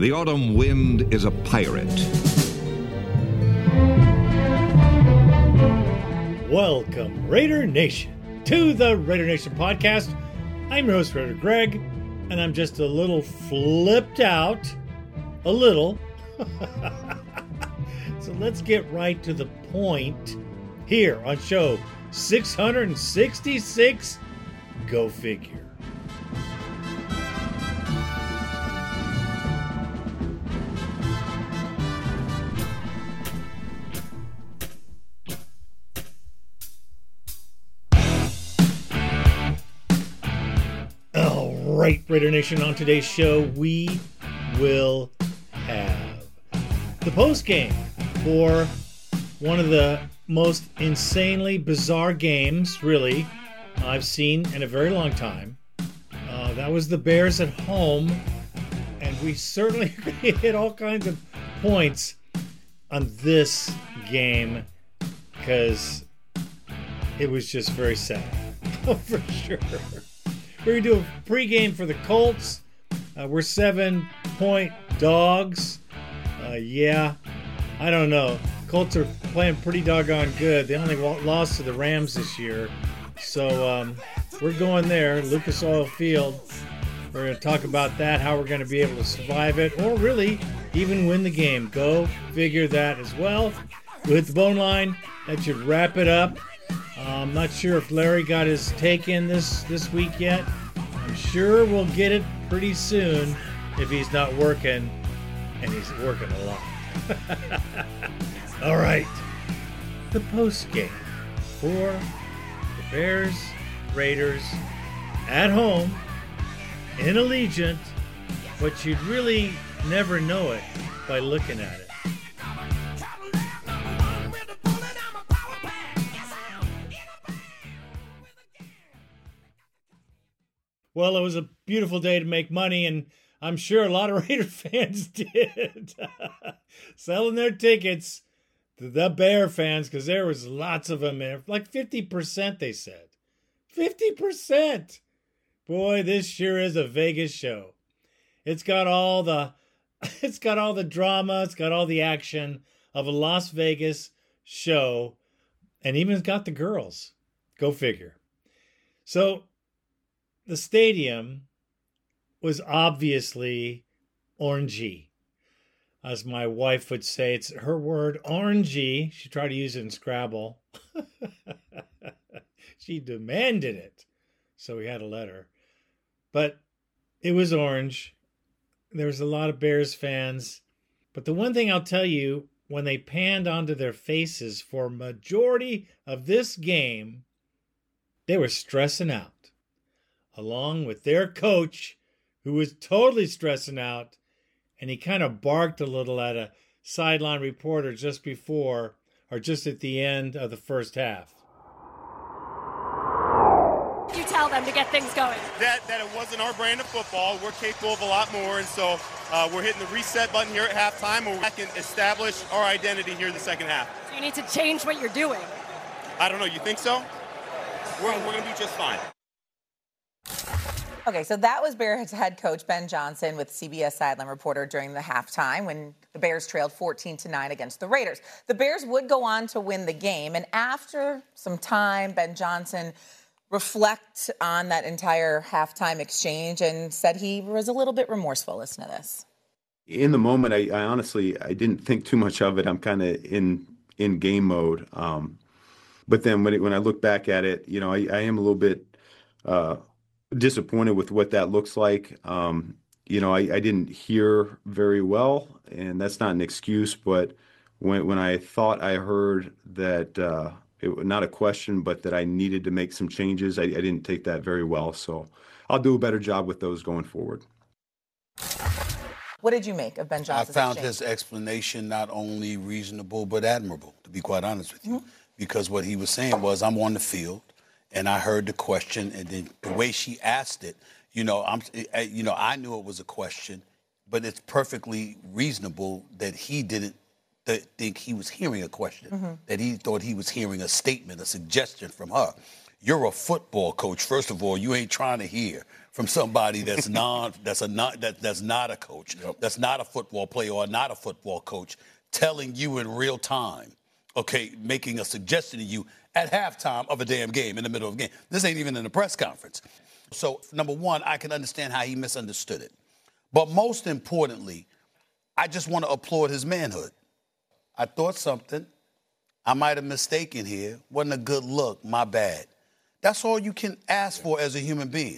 The autumn wind is a pirate. Welcome, Raider Nation, to the Raider Nation podcast. I'm your host, Raider Greg, and I'm just a little flipped out. A little. So let's get right to the point here on show 666. Go figure. All right, Raider Nation, on today's show, we will have the post game for one of the most insanely bizarre games, really, I've seen in a very long time. That was the Bears at home, and we certainly hit all kinds of points on this game because it was just very sad, for sure. We're going to do a pregame for the Colts. We're 7-point dogs. Yeah, I don't know. Colts are playing pretty doggone good. They only lost to the Rams this year. So we're going there, Lucas Oil Field. We're going to talk about that, how we're going to be able to survive it, or really even win the game. Go figure that as well. We'll hit the bone line. That should wrap it up. I'm not sure if Larry got his take in this week yet. I'm sure we'll get it pretty soon if he's not working, and he's working a lot. All right, the post game for the Bears Raiders at home in Allegiant, but you'd really never know it by looking at it. Well, it was a beautiful day to make money, and I'm sure a lot of Raider fans did. Selling their tickets to the Bear fans, because there was lots of them there. Like 50%, they said. 50%! Boy, this sure is a Vegas show. It's got all the drama, it's got all the action of a Las Vegas show, and even it's got the girls. Go figure. So, the stadium was obviously orangey. As my wife would say, it's her word, orangey. She tried to use it in Scrabble. She demanded it, so we had to let her. But it was orange. There was a lot of Bears fans. But the one thing I'll tell you, when they panned onto their faces for majority of this game, they were stressing out. Along with their coach, who was totally stressing out, and he kind of barked a little at a sideline reporter just before, or just at the end of the first half. You tell them to get things going. That it wasn't our brand of football. We're capable of a lot more, and so we're hitting the reset button here at halftime, where we can establish our identity here in the second half. So you need to change what you're doing. I don't know. You think so? We're going to be just fine. Okay, so that was Bears head coach Ben Johnson with CBS sideline reporter during the halftime when the Bears trailed 14-9 against the Raiders. The Bears would go on to win the game, and after some time, Ben Johnson reflected on that entire halftime exchange and said he was a little bit remorseful. Listen to this. In the moment, I honestly didn't think too much of it. I'm kind of in game mode. But then when I look back at it, I am a little bit disappointed with what that looks like. I didn't hear very well, and that's not an excuse, but when I thought I heard that not a question, but that I needed to make some changes, I didn't take that very well. So I'll do a better job with those going forward. What did you make of Ben Johnson's I found exchange? his explanation not only reasonable but admirable, to be quite honest with you, because what he was saying was, I'm on the field, and I heard the question, and then the way she asked it, I knew it was a question, but it's perfectly reasonable that he didn't think he was hearing a question, that he thought he was hearing a statement, a suggestion from her. You're a football coach. First of all, you ain't trying to hear from somebody that's not a coach, that's not a football player or not a football coach, telling you in real time, okay, making a suggestion to you at halftime of a damn game, in the middle of a game. This ain't even in a press conference. So, number one, I can understand how he misunderstood it. But most importantly, I just want to applaud his manhood. I thought something. I might have mistaken here. Wasn't a good look. My bad. That's all you can ask for as a human being.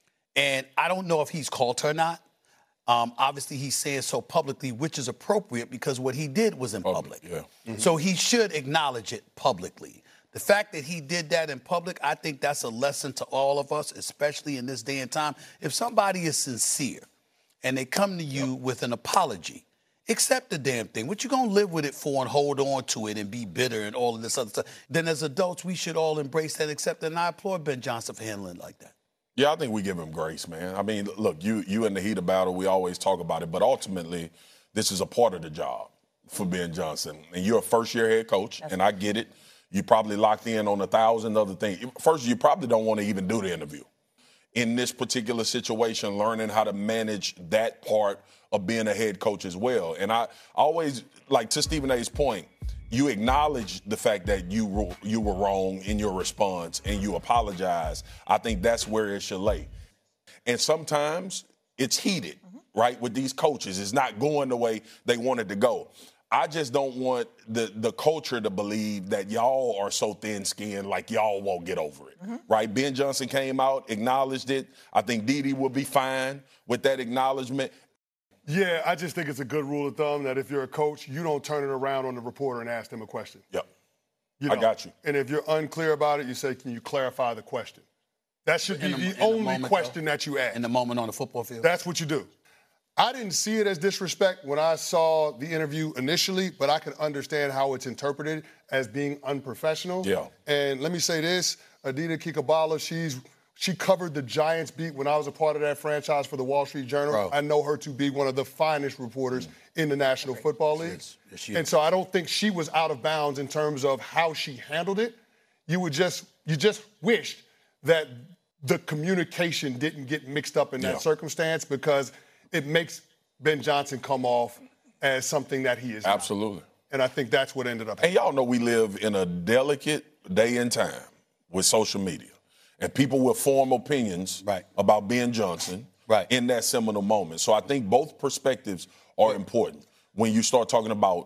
And I don't know if he's called her or not. Obviously, he's saying so publicly, which is appropriate because what he did was in public. Yeah. Mm-hmm. So he should acknowledge it publicly. The fact that he did that in public, I think that's a lesson to all of us, especially in this day and time. If somebody is sincere and they come to you with an apology, accept the damn thing. What you going to live with it for and hold on to it and be bitter and all of this other stuff? Then as adults, we should all embrace that, accept it. And I applaud Ben Johnson for handling it like that. Yeah, I think we give him grace, man. I mean, look, you in the heat of battle, we always talk about it, but ultimately, this is a part of the job for Ben Johnson. And you're a first-year head coach, and I get it. You probably locked in on 1,000 other things. First, you probably don't want to even do the interview. In this particular situation, learning how to manage that part of being a head coach as well. And I always, like to Stephen A's point, you acknowledge the fact that you were wrong in your response and you apologize. I think that's where it should lay. And sometimes it's heated, right, with these coaches. It's not going the way they wanted to go. I just don't want the culture to believe that y'all are so thin-skinned like y'all won't get over it, right? Ben Johnson came out, acknowledged it. I think Didi will be fine with that acknowledgement. Yeah, I just think it's a good rule of thumb that if you're a coach, you don't turn it around on the reporter and ask them a question. Yep. I got you. And if you're unclear about it, you say, can you clarify the question? That should be the only question that you ask. In the moment on the football field? That's what you do. I didn't see it as disrespect when I saw the interview initially, but I can understand how it's interpreted as being unprofessional. Yeah. And let me say this, Aditi Kikabala, she covered the Giants beat when I was a part of that franchise for the Wall Street Journal. Bro. I know her to be one of the finest reporters in the National Football League. And so I don't think she was out of bounds in terms of how she handled it. You just wished that the communication didn't get mixed up in that circumstance because it makes Ben Johnson come off as something that he is not. Absolutely. And I think that's what ended up happening. And y'all know we live in a delicate day and time with social media. And people will form opinions about Ben Johnson in that seminal moment. So I think both perspectives are important when you start talking about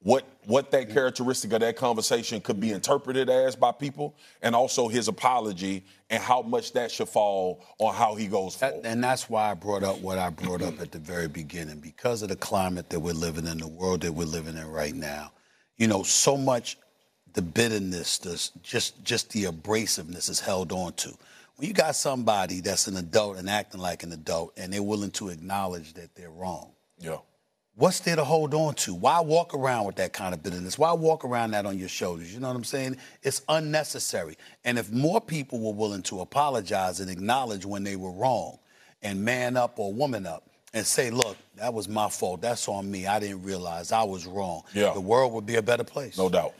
what that characteristic of that conversation could be interpreted as by people, and also his apology and how much that should fall on how he goes forward. And that's why I brought up what I brought up at the very beginning. Because of the climate that we're living in, the world that we're living in right now, you know, so much the bitterness, just the abrasiveness is held on to. When you got somebody that's an adult and acting like an adult and they're willing to acknowledge that they're wrong, what's there to hold on to? Why walk around with that kind of bitterness? Why walk around that on your shoulders? You know what I'm saying? It's unnecessary. And if more people were willing to apologize and acknowledge when they were wrong and man up or woman up and say, look, that was my fault. That's on me. I didn't realize I was wrong. The world would be a better place. No doubt.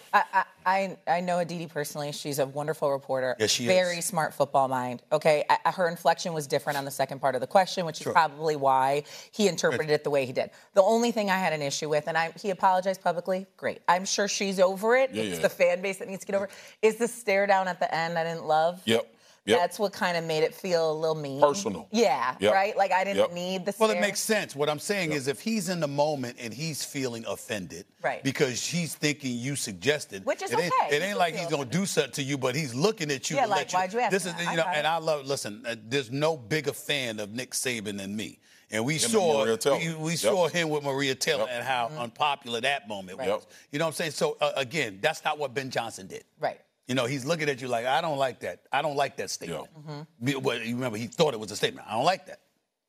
I know Aditi personally. She's a wonderful reporter. Yes, she is. Very smart football mind. Okay, her inflection was different on the second part of the question, which is probably why he interpreted it the way he did. The only thing I had an issue with, and he apologized publicly, great. I'm sure she's over it. It's the fan base that needs to get over it. Is the stare down at the end I didn't love? That's what kind of made it feel a little mean. Personal. Right? Like I didn't need the stare. Well, it makes sense. What I'm saying is if he's in the moment and he's feeling offended because he's thinking you suggested. Which is it ain't like he's going to do something to you, but he's looking at you to let you. Why'd you ask this is, that? you know, and I love, listen, there's no bigger fan of Nick Saban than me. And we saw him with Maria Taylor and how unpopular that moment was. You know what I'm saying? So, again, that's not what Ben Johnson did. You know, he's looking at you like, I don't like that. I don't like that statement. But you remember, he thought it was a statement. I don't like that.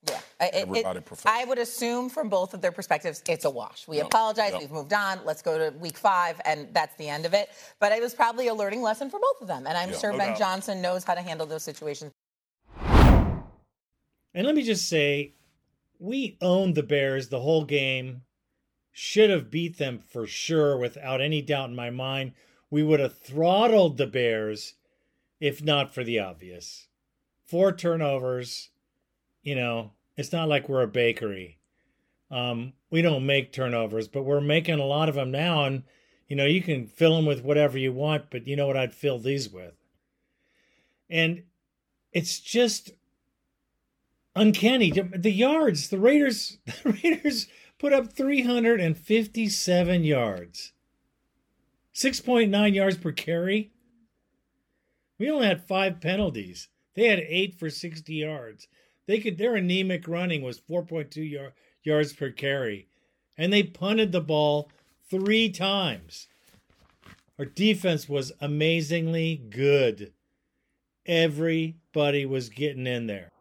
I would assume from both of their perspectives, it's a wash. We apologize. We've moved on. Let's go to week 5, and that's the end of it. But it was probably a learning lesson for both of them. And I'm sure Ben Johnson knows how to handle those situations. And let me just say, we owned the Bears the whole game. Should have beat them for sure, without any doubt in my mind. We would have throttled the Bears if not for the obvious. 4 turnovers, it's not like we're a bakery. We don't make turnovers, but we're making a lot of them now. And, you can fill them with whatever you want, but you know what I'd fill these with? And it's just uncanny. The yards, the Raiders put up 357 yards. 6.9 yards per carry. We only had 5 penalties. They had 8 for 60 yards. Their anemic running was 4.2 yards per carry. And they punted the ball 3 times. Our defense was amazingly good. Everybody was getting in there.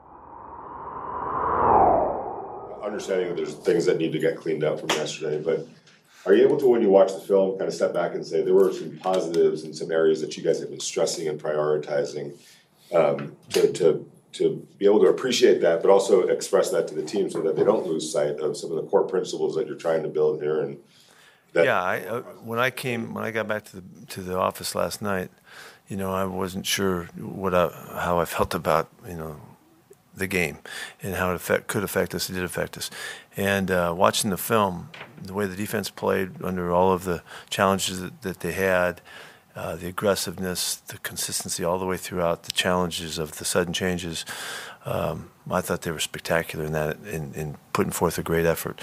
Understanding that there's things that need to get cleaned up from yesterday, but are you able to, when you watch the film, kind of step back and say there were some positives in some areas that you guys have been stressing and prioritizing to be able to appreciate that, but also express that to the team so that they don't lose sight of some of the core principles that you're trying to build here? And that when I got back to the office last night, I wasn't sure how I felt about the game and how it could affect us. It did affect us. And watching the film, the way the defense played under all of the challenges that they had, the aggressiveness, the consistency all the way throughout, the challenges of the sudden changes, I thought they were spectacular in that, in putting forth a great effort.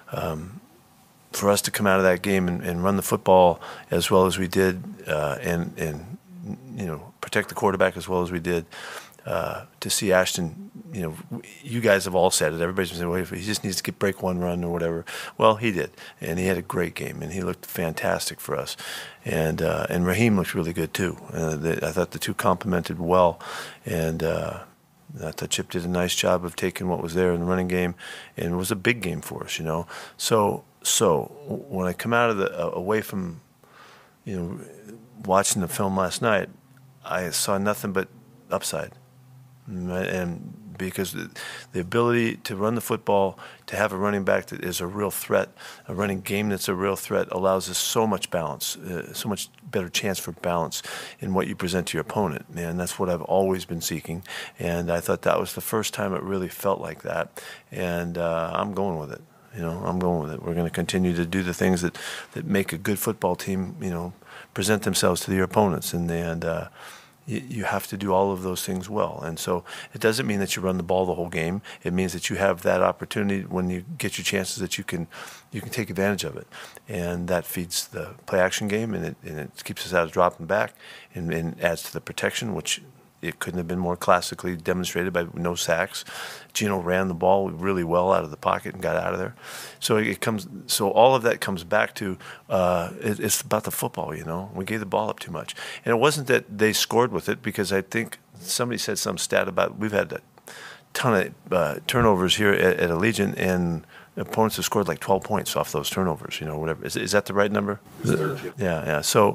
For us to come out of that game and run the football as well as we did, and protect the quarterback as well as we did, to see Ashton, you guys have all said it. Everybody's been saying, well, he just needs to break one run or whatever. Well, he did, and he had a great game, and he looked fantastic for us. And Raheem looked really good too. I thought the two complemented well, and I thought Chip did a nice job of taking what was there in the running game, and it was a big game for us, So when I come out of away from, watching the film last night, I saw nothing but upside. And because the ability to run the football, to have a running back that is a real threat, a running game that's a real threat, allows us so much balance, so much better chance for balance in what you present to your opponent. And that's what I've always been seeking. And I thought that was the first time it really felt like that. And I'm going with it. I'm going with it. We're going to continue to do the things that make a good football team, present themselves to your opponents. And you have to do all of those things well. And so it doesn't mean that you run the ball the whole game. It means that you have that opportunity when you get your chances that you can take advantage of it. And that feeds the play-action game, and it keeps us out of dropping back and adds to the protection, which it couldn't have been more classically demonstrated by no sacks. Geno ran the ball really well out of the pocket and got out of there. So all of that comes back to it's about the football. We gave the ball up too much, and it wasn't that they scored with it, because I think somebody said some stat about we've had a ton of turnovers here at Allegiant, and opponents have scored like 12 points off those turnovers. Whatever is that the right number? Yeah. So.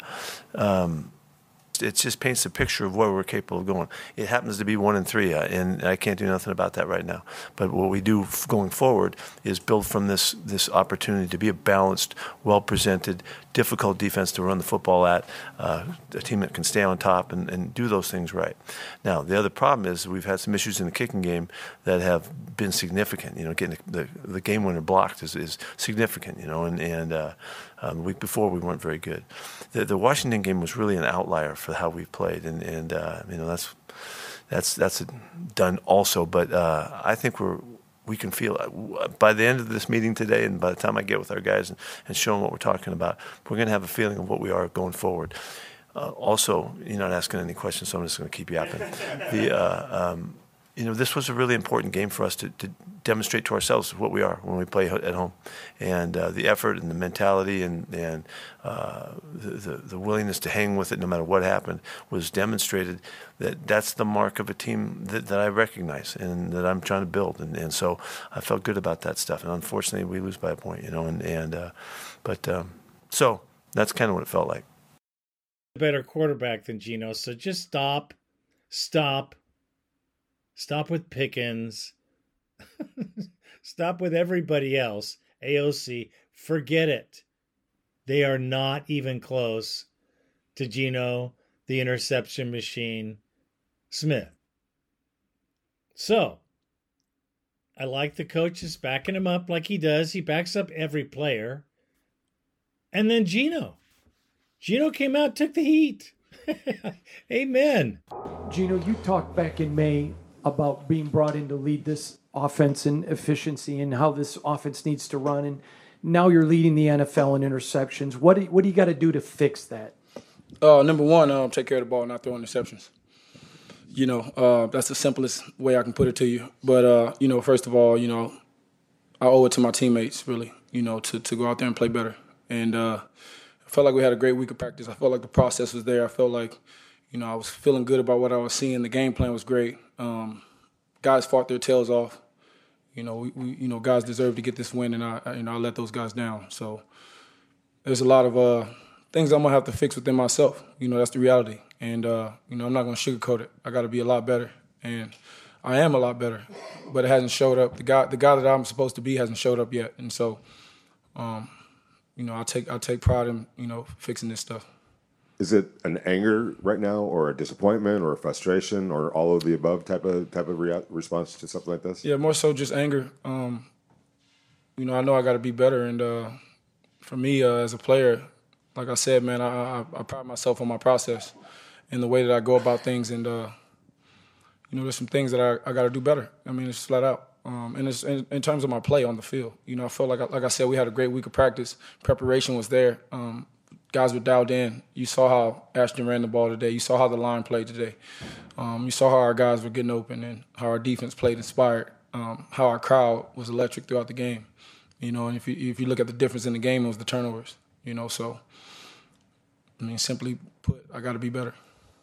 It just paints a picture of where we're capable of going. It happens to be 1-3, and I can't do nothing about that right now. But what we do going forward is build from this opportunity to be a balanced, well-presented, difficult defense to run the football at, a team that can stay on top and do those things right. Now, the other problem is we've had some issues in the kicking game that have been significant. Getting the game winner blocked is significant, and the week before we weren't very good. The Washington game was really an outlier for how we played, and that's done also. But I think we can feel it. By the end of this meeting today, and by the time I get with our guys and show them what we're talking about, we're going to have a feeling of what we are going forward. Also, you're not asking any questions, so I'm just going to keep yapping. This was a really important game for us to demonstrate to ourselves what we are when we play at home, and the effort and the mentality and the willingness to hang with it no matter what happened was demonstrated. That's the mark of a team that I recognize and that I'm trying to build, and so I felt good about that stuff. And unfortunately, we lose by a point, so that's kind of what it felt like. Better quarterback than Geno, so just stop with Pickens. Stop with everybody else. AOC, forget it. They are not even close to Geno, the interception machine, Smith. So, I like the coaches backing him up like he does. He backs up every player. And then Geno. Geno came out, took the heat. Amen. Geno, you talked back in May about being brought in to lead this offense and efficiency and how this offense needs to run. And now you're leading the NFL in interceptions. What do you got to do to fix that? Number one, take care of the ball, not throw interceptions. That's the simplest way I can put it to you. But, first of all, I owe it to my teammates, really, to go out there and play better. And I felt like we had a great week of practice. I felt like the process was there. I felt like, I was feeling good about what I was seeing. The game plan was great. Guys fought their tails off. We guys deserve to get this win, and I let those guys down. So there's a lot of things I'm gonna have to fix within myself. That's the reality. And I'm not gonna sugarcoat it. I got to be a lot better, and I am a lot better, but it hasn't showed up. The guy that I'm supposed to be hasn't showed up yet, and so. I take pride in, fixing this stuff. Is it an anger right now, or a disappointment, or a frustration, or all of the above type of response to something like this? Yeah, more so just anger. I know I got to be better, and for me as a player, like I said, man, I pride myself on my process and the way that I go about things, and there's some things that I got to do better. I mean, it's flat out. And it's in terms of my play on the field. I felt like I said, we had a great week of practice. Preparation was there. Guys were dialed in. You saw how Ashton ran the ball today. You saw how the line played today. You saw how our guys were getting open and how our defense played inspired. How our crowd was electric throughout the game. And if you look at the difference in the game, it was the turnovers. So simply put, I got to be better.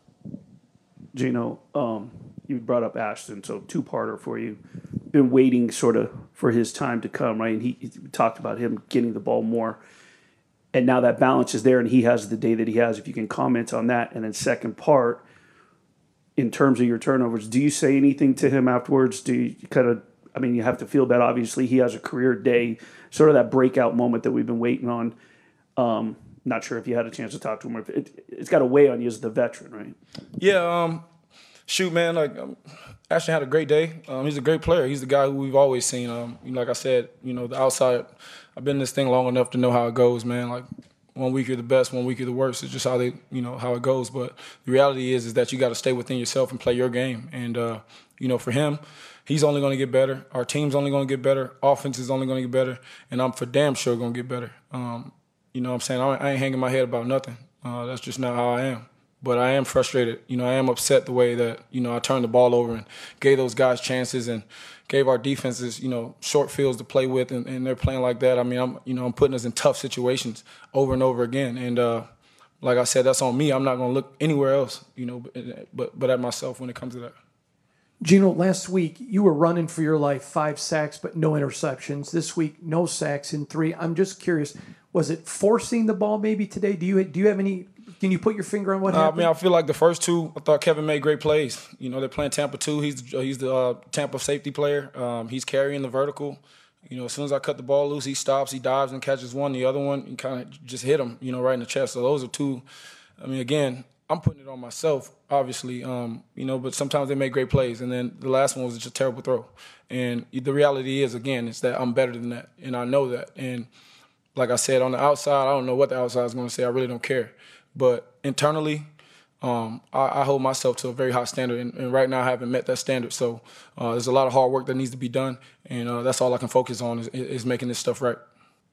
Geno, you brought up Ashton, so two-parter for you. Been waiting sort of for his time to come, right? And he talked about him getting the ball more. And now that balance is there, and he has the day that he has. If you can comment on that. And then second part, in terms of your turnovers, do you say anything to him afterwards? Do you you have to feel bad. Obviously, he has a career day, sort of that breakout moment that we've been waiting on. Not sure if you had a chance to talk to him, or if it's got to weigh on you as the veteran, right? Yeah, shoot, man, Ashton had a great day. He's a great player. He's the guy who we've always seen. Like I said, the outside, I've been in this thing long enough to know how it goes, man. Like, 1 week you're the best, 1 week you're the worst. It's just how how it goes. But the reality is that you got to stay within yourself and play your game. And, for him, he's only going to get better. Our team's only going to get better. Offense is only going to get better. And I'm for damn sure going to get better. You know what I'm saying? I ain't hanging my head about nothing. That's just not how I am. But I am frustrated. I am upset the way that, I turned the ball over and gave those guys chances and gave our defenses, short fields to play with, and they're playing like that. I mean, I'm putting us in tough situations over and over again. And like I said, that's on me. I'm not going to look anywhere else, but at myself when it comes to that. Geno, last week you were running for your life, 5 sacks but no interceptions. This week, no sacks in 3. I'm just curious, was it forcing the ball maybe today? Do you have any? Can you put your finger on what happened? I feel like the first 2, I thought Kevin made great plays. They're playing Tampa 2. He's the Tampa safety player. He's carrying the vertical. As soon as I cut the ball loose, he stops, he dives and catches one. The other one, he kind of just hit him, right in the chest. So those are 2. Again, I'm putting it on myself, obviously, but sometimes they make great plays. And then the last one was just a terrible throw. And the reality is, again, it's that I'm better than that, and I know that. And like I said, on the outside, I don't know what the outside is going to say. I really don't care. But internally, I hold myself to a very high standard, and right now I haven't met that standard. So there's a lot of hard work that needs to be done, and that's all I can focus on is making this stuff right.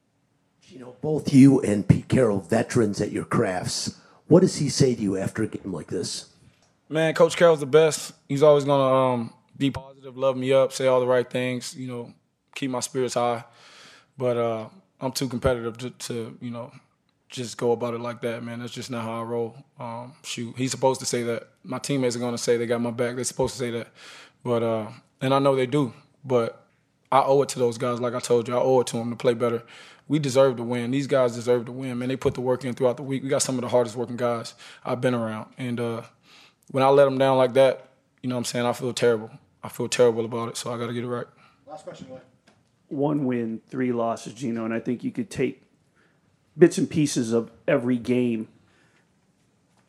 Both you and Pete Carroll, veterans at your crafts, what does he say to you after a game like this? Man, Coach Carroll's the best. He's always going to be positive, love me up, say all the right things, keep my spirits high. But I'm too competitive to just go about it like that, man. That's just not how I roll. He's supposed to say that. My teammates are going to say they got my back. They're supposed to say that. But and I know they do. But I owe it to those guys, like I told you. I owe it to them to play better. We deserve to win. These guys deserve to win, man. They put the work in throughout the week. We got some of the hardest working guys I've been around. And when I let them down like that, I feel terrible. I feel terrible about it, so I got to get it right. Last question, Wayne. 1 win, 3 losses, Geno, and I think you could take bits and pieces of every game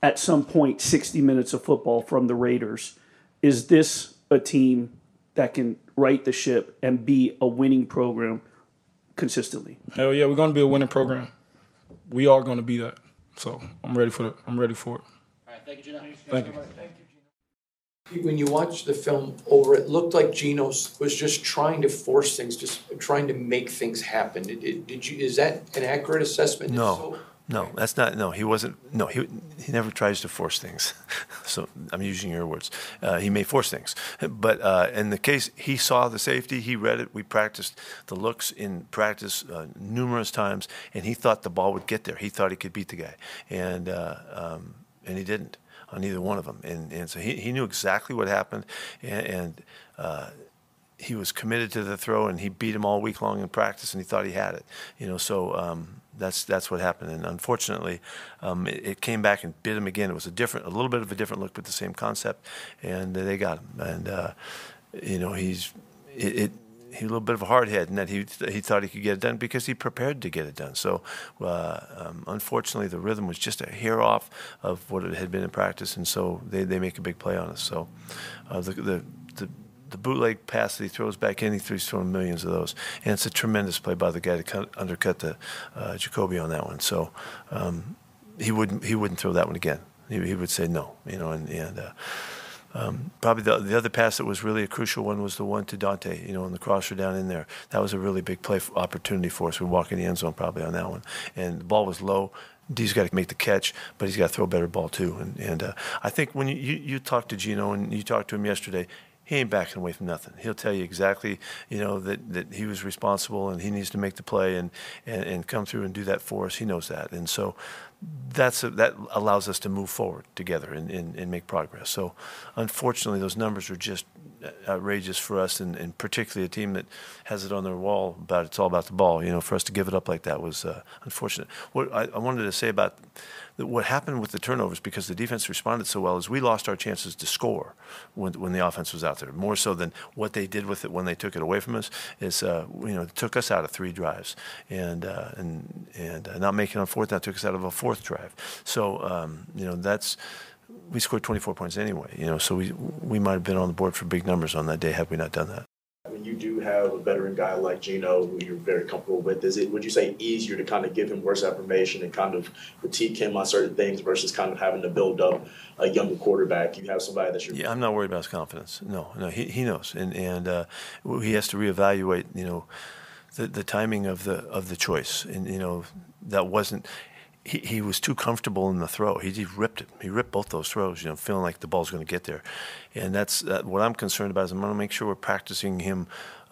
at some point 60 minutes of football from the Raiders. Is this a team that can right the ship and be a winning program consistently? Hell yeah, we're going to be a winning program. We are going to be that. So I'm ready for it. All right, thank you, Gino. Thank you. When you watch the film over, it looked like Gino was just trying to force things, just trying to make things happen. Is that an accurate assessment? No, that's not. No, he wasn't. No, he never tries to force things. So I'm using your words. He may force things, but in the case, he saw the safety. He read it. We practiced the looks in practice numerous times, and he thought the ball would get there. He thought he could beat the guy, and he didn't on either one of them. And so he knew exactly what happened, and he was committed to the throw, and he beat him all week long in practice, and he thought he had it. So that's what happened. And unfortunately, it came back and bit him again. It was a little bit of a different look, but the same concept, and they got him. And he's a little bit of a hard head in that he thought he could get it done because he prepared to get it done. So unfortunately, the rhythm was just a hair off of what it had been in practice, and so they make a big play on us. So the bootleg pass that he throws back in, he's throwing millions of those. And it's a tremendous play by the guy to undercut the Jacoby on that one. So he wouldn't throw that one again. He would say no, probably the other pass that was really a crucial one was the one to Dante, and the crosser down in there. That was a really big play opportunity for us. We walk in the end zone probably on that one. And the ball was low. D's got to make the catch, but he's got to throw a better ball too. And I think when you talk to Gino and you talked to him yesterday, he ain't backing away from nothing. He'll tell you exactly, that he was responsible and he needs to make the play and come through and do that for us. He knows that. And so that allows us to move forward together and make progress. So unfortunately, those numbers are just outrageous for us, and particularly a team that has it on their wall about it's all about the ball. For us to give it up like that was unfortunate. What I wanted to say about what happened with the turnovers, because the defense responded so well, is we lost our chances to score when the offense was out there, more so than what they did with it when they took it away from us. It took us out of 3 drives, and not making on fourth, that took us out of a 4th drive. So we scored 24 points anyway. So we might have been on the board for big numbers on that day had we not done that. When you do have a veteran guy like Gino, who you're very comfortable with, would you say easier to kind of give him worse affirmation and kind of critique him on certain things versus kind of having to build up a younger quarterback? You have somebody that you're... Yeah, I'm not worried about his confidence. No, he knows, and he has to reevaluate, the timing of the choice, and that wasn't. He was too comfortable in the throw. He just ripped it. He ripped both those throws, feeling like the ball's going to get there. And that's what I'm concerned about. Is I'm going to make sure we're practicing him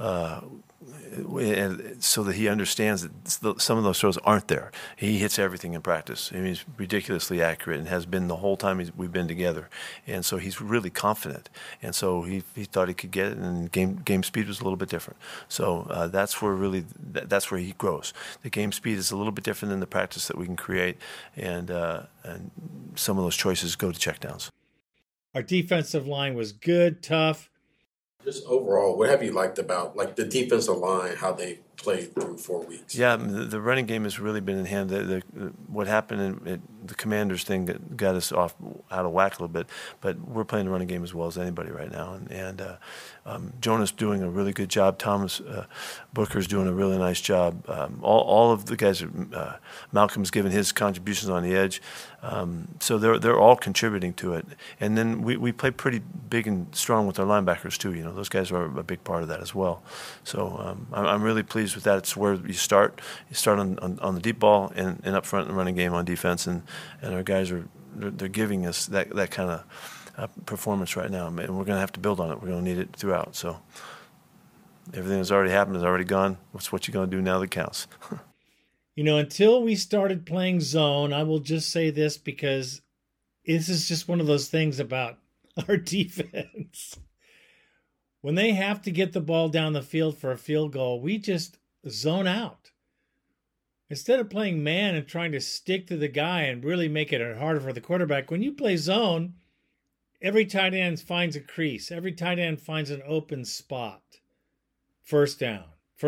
so that he understands that some of those throws aren't there. He hits everything in practice. He's ridiculously accurate and has been the whole time we've been together. And so he's really confident. And so he thought he could get it, and game speed was a little bit different. So that's where he grows. The game speed is a little bit different than the practice that we can create, and some of those choices go to checkdowns. Our defensive line was good, tough. Just overall, what have you liked about the defensive line, how they played through 4 weeks? Yeah, the running game has really been in hand. What happened in the Commanders thing that got us out of whack a little bit, but we're playing the running game as well as anybody right now. And Jonas doing a really good job. Thomas Booker's doing a really nice job. All of the guys, Malcolm's given his contributions on the edge. So they're all contributing to it. And then we play pretty big and strong with our linebackers too. Those guys are a big part of that as well. So I'm really pleased with that. It's where you start. You start on the deep ball and up front in the running game on defense, and our guys they're giving us that kind of performance right now, and we're going to have to build on it. We're going to need it throughout. So everything that's already happened is already gone. What you going to do now that counts? Until we started playing zone, I will just say this because this is just one of those things about our defense. When they have to get the ball down the field for a field goal, we just zone out. Instead of playing man and trying to stick to the guy and really make it harder for the quarterback, when you play zone, every tight end finds a crease. Every tight end finds an open spot. First down,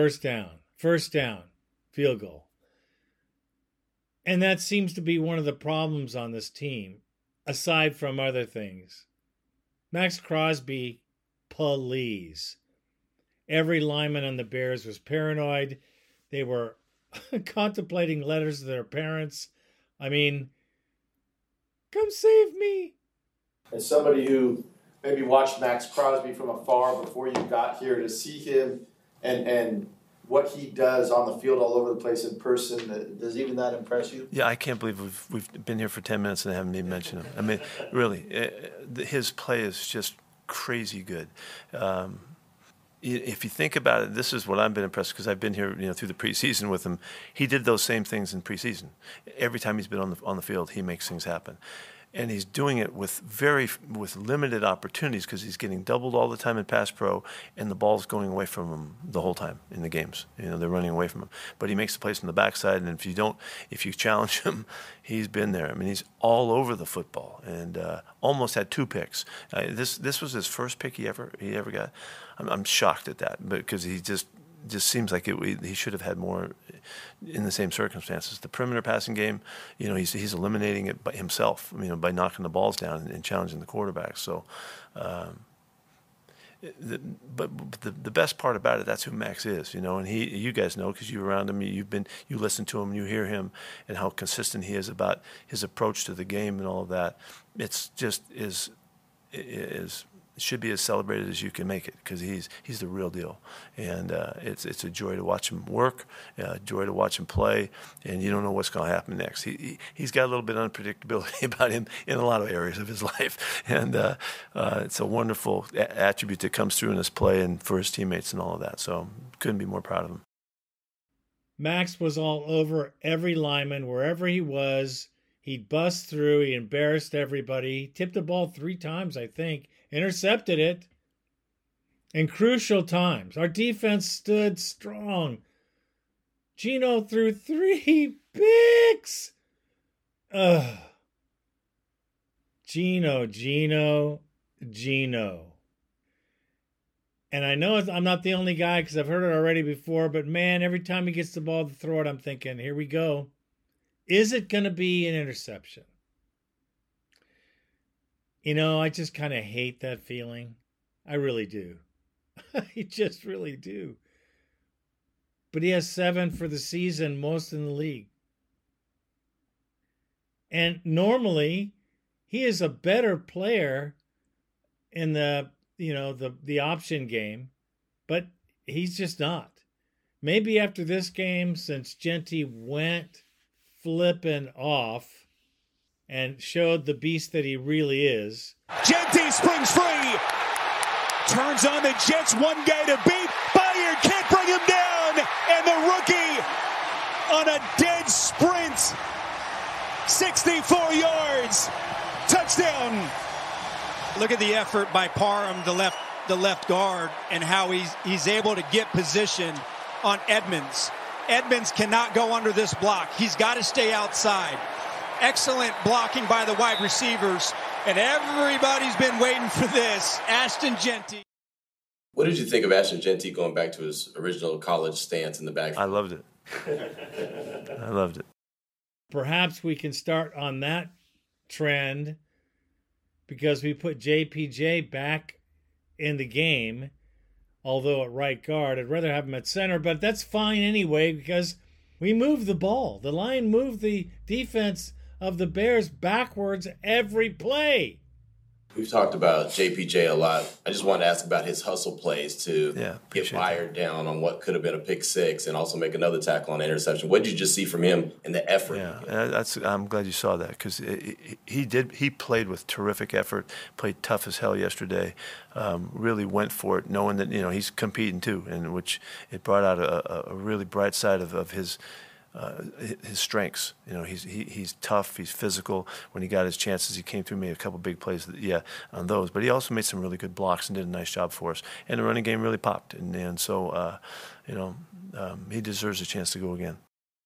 field goal. And that seems to be one of the problems on this team. aside from other things. Max Crosby, please. Every lineman on the Bears was paranoid. They were contemplating letters to their parents. I mean, come save me. As somebody who maybe watched Max Crosby from afar before you got here, to see him and what he does on the field all over the place in person, does even that impress you? Yeah, I can't believe we've been here for 10 minutes and I haven't even mentioned him. I mean, really, his play is just crazy good. If you think about it, this is what I've been impressed with, because I've been here, through the preseason with him. He did those same things in preseason. Every time he's been on the field, he makes things happen. And he's doing it with limited opportunities, because he's getting doubled all the time in pass pro, and the ball's going away from him the whole time in the games. They're running away from him. But he makes the plays from the backside, and if you challenge him, he's been there. I mean, he's all over the football, and almost had 2 picks. This was his first pick he ever got. I'm shocked at that, because he just seems like he should have had more in the same circumstances. The perimeter passing game, he's eliminating it by himself, by knocking the balls down and challenging the quarterback. So, but the best part about it, that's who Max is, and you guys know, because you're around him, you listen to him, you hear him, and how consistent he is about his approach to the game and all of that. It's just should be as celebrated as you can make it, because he's the real deal, and it's a joy to watch him work, a joy to watch him play, and you don't know what's going to happen next. He's got a little bit of unpredictability about him in a lot of areas of his life, and it's a wonderful attribute that comes through in his play and for his teammates and all of that. So couldn't be more proud of him. Max was all over every lineman wherever he was. He'd bust through. He embarrassed everybody. He tipped the ball 3 times, I think. Intercepted it in crucial times. Our defense stood strong. Gino threw 3 picks. Gino. And I know I'm not the only guy, because I've heard it already before, but man, every time he gets the ball to throw it, I'm thinking, here we go. Is it going to be an interception? I just kind of hate that feeling. I really do. I just really do. But he has 7 for the season, most in the league. And normally, he is a better player in the option game, but he's just not. Maybe after this game, since Jeanty went flipping off and showed the beast that he really is. Jeanty springs free, turns on the Jets, one guy to beat. Bayard can't bring him down, and the rookie on a dead sprint, 64 yards, touchdown. Look at the effort by Parham, the left guard, and how he's able to get position on Edmonds. Edmonds cannot go under this block. He's got to stay outside. Excellent blocking by the wide receivers, and everybody's been waiting for this. Ashton Jeanty. What did you think of Ashton Jeanty going back to his original college stance in the back? I loved it. I loved it. Perhaps we can start on that trend, because we put JPJ back in the game, although at right guard. I'd rather have him at center, but that's fine anyway, because we moved the ball. The line moved the defense of the Bears backwards every play. We've talked about JPJ a lot. I just wanted to ask about his hustle plays to get Bayard down on what could have been a pick 6 and also make another tackle on an interception. What did you just see from him and the effort? Yeah, I'm glad you saw that, because he played with terrific effort, played tough as hell yesterday, really went for it, knowing that he's competing too, and which it brought out a really bright side of his strengths. He's tough, he's physical. When he got his chances, he came through, made a couple big plays, on those. But he also made some really good blocks and did a nice job for us. And the running game really popped. And so, he deserves a chance to go again.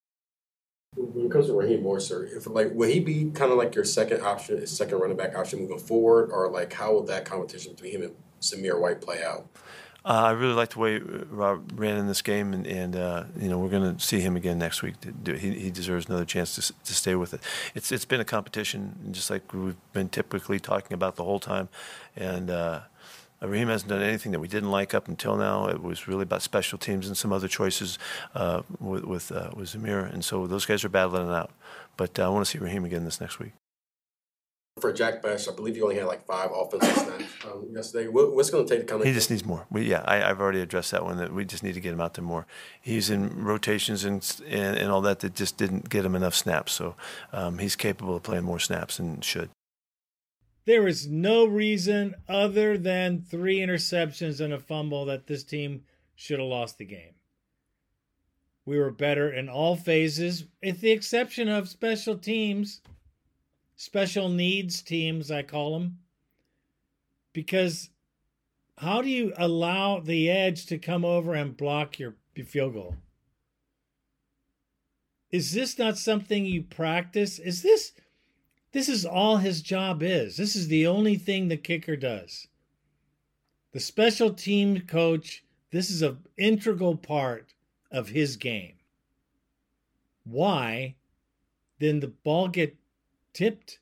When it comes to Raheem Mostert, will he be kind of like your second running back option moving forward, or how will that competition between him and Zamir White play out? I really like the way Rob ran in this game, and we're going to see him again next week. He deserves another chance to stay with it. It's been a competition, just like we've been typically talking about the whole time, and Raheem hasn't done anything that we didn't like up until now. It was really about special teams and some other choices with Zamir, and so those guys are battling it out. But I want to see Raheem again this next week. For Jack Bech, I believe you only had like 5 offensive snaps yesterday. What's going to take to come in? He just needs more. I've already addressed that one. That we just need to get him out there more. He's in rotations and all that just didn't get him enough snaps. So he's capable of playing more snaps and should. There is no reason other than 3 interceptions and a fumble that this team should have lost the game. We were better in all phases, with the exception of special teams. Special needs teams, I call them. Because how do you allow the edge to come over and block your field goal? Is this not something you practice? This is all his job is. This is the only thing the kicker does. The special team coach, this is an integral part of his game. Why didn't the ball get tipped?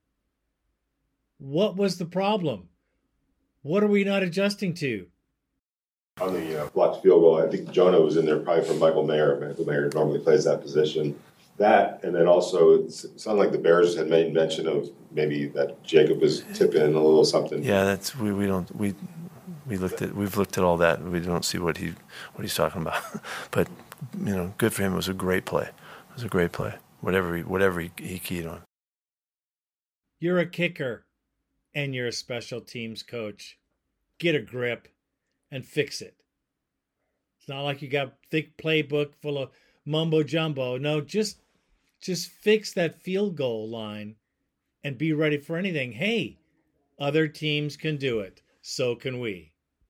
What was the problem? What are we not adjusting to? On the blocked field goal, I think Jonah was in there probably for Michael Mayer. Michael Mayer normally plays that position. That, and then also, it sounded like the Bears had made mention of maybe that Jacob was tipping in a little something. Yeah, that's we've looked at all that. We don't see what he's talking about. But good for him. It was a great play. It was a great play. Whatever he keyed on. You're a kicker, and you're a special teams coach. Get a grip and fix it. It's not like you got a thick playbook full of mumbo jumbo. No, just fix that field goal line and be ready for anything. Hey, other teams can do it. So can we.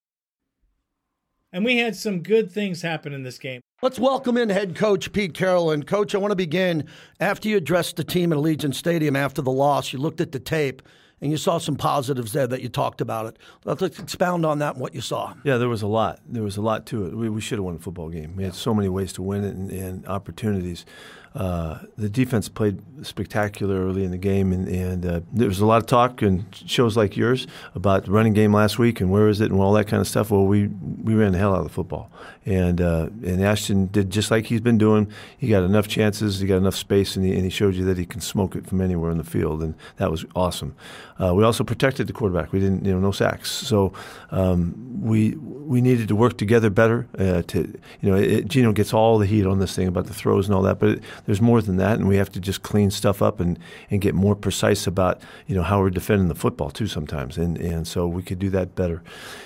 And we had some good things happen in this game. Let's welcome in head coach Pete Carroll. And, Coach, I want to begin. After you addressed the team at Allegiant Stadium after the loss, you looked at the tape, and you saw some positives there that you talked about it. Let's expound on that and what you saw. Yeah, there was a lot. There was a lot to it. We should have won the football game. We had so many ways to win it and opportunities. The defense played spectacular early in the game, and there was a lot of talk in shows like yours about the running game last week and where is it and all that kind of stuff. Well, we ran the hell out of the football, and Ashton did just like he's been doing. He got enough chances, he got enough space, and he showed you that he can smoke it from anywhere in the field, and that was awesome. We also protected the quarterback. We didn't, no sacks. So we needed to work together better. Gino gets all the heat on this thing about the throws and all that, but there's more than that, and we have to just clean stuff up and get more precise about how we're defending the football too sometimes, and so we could do that better.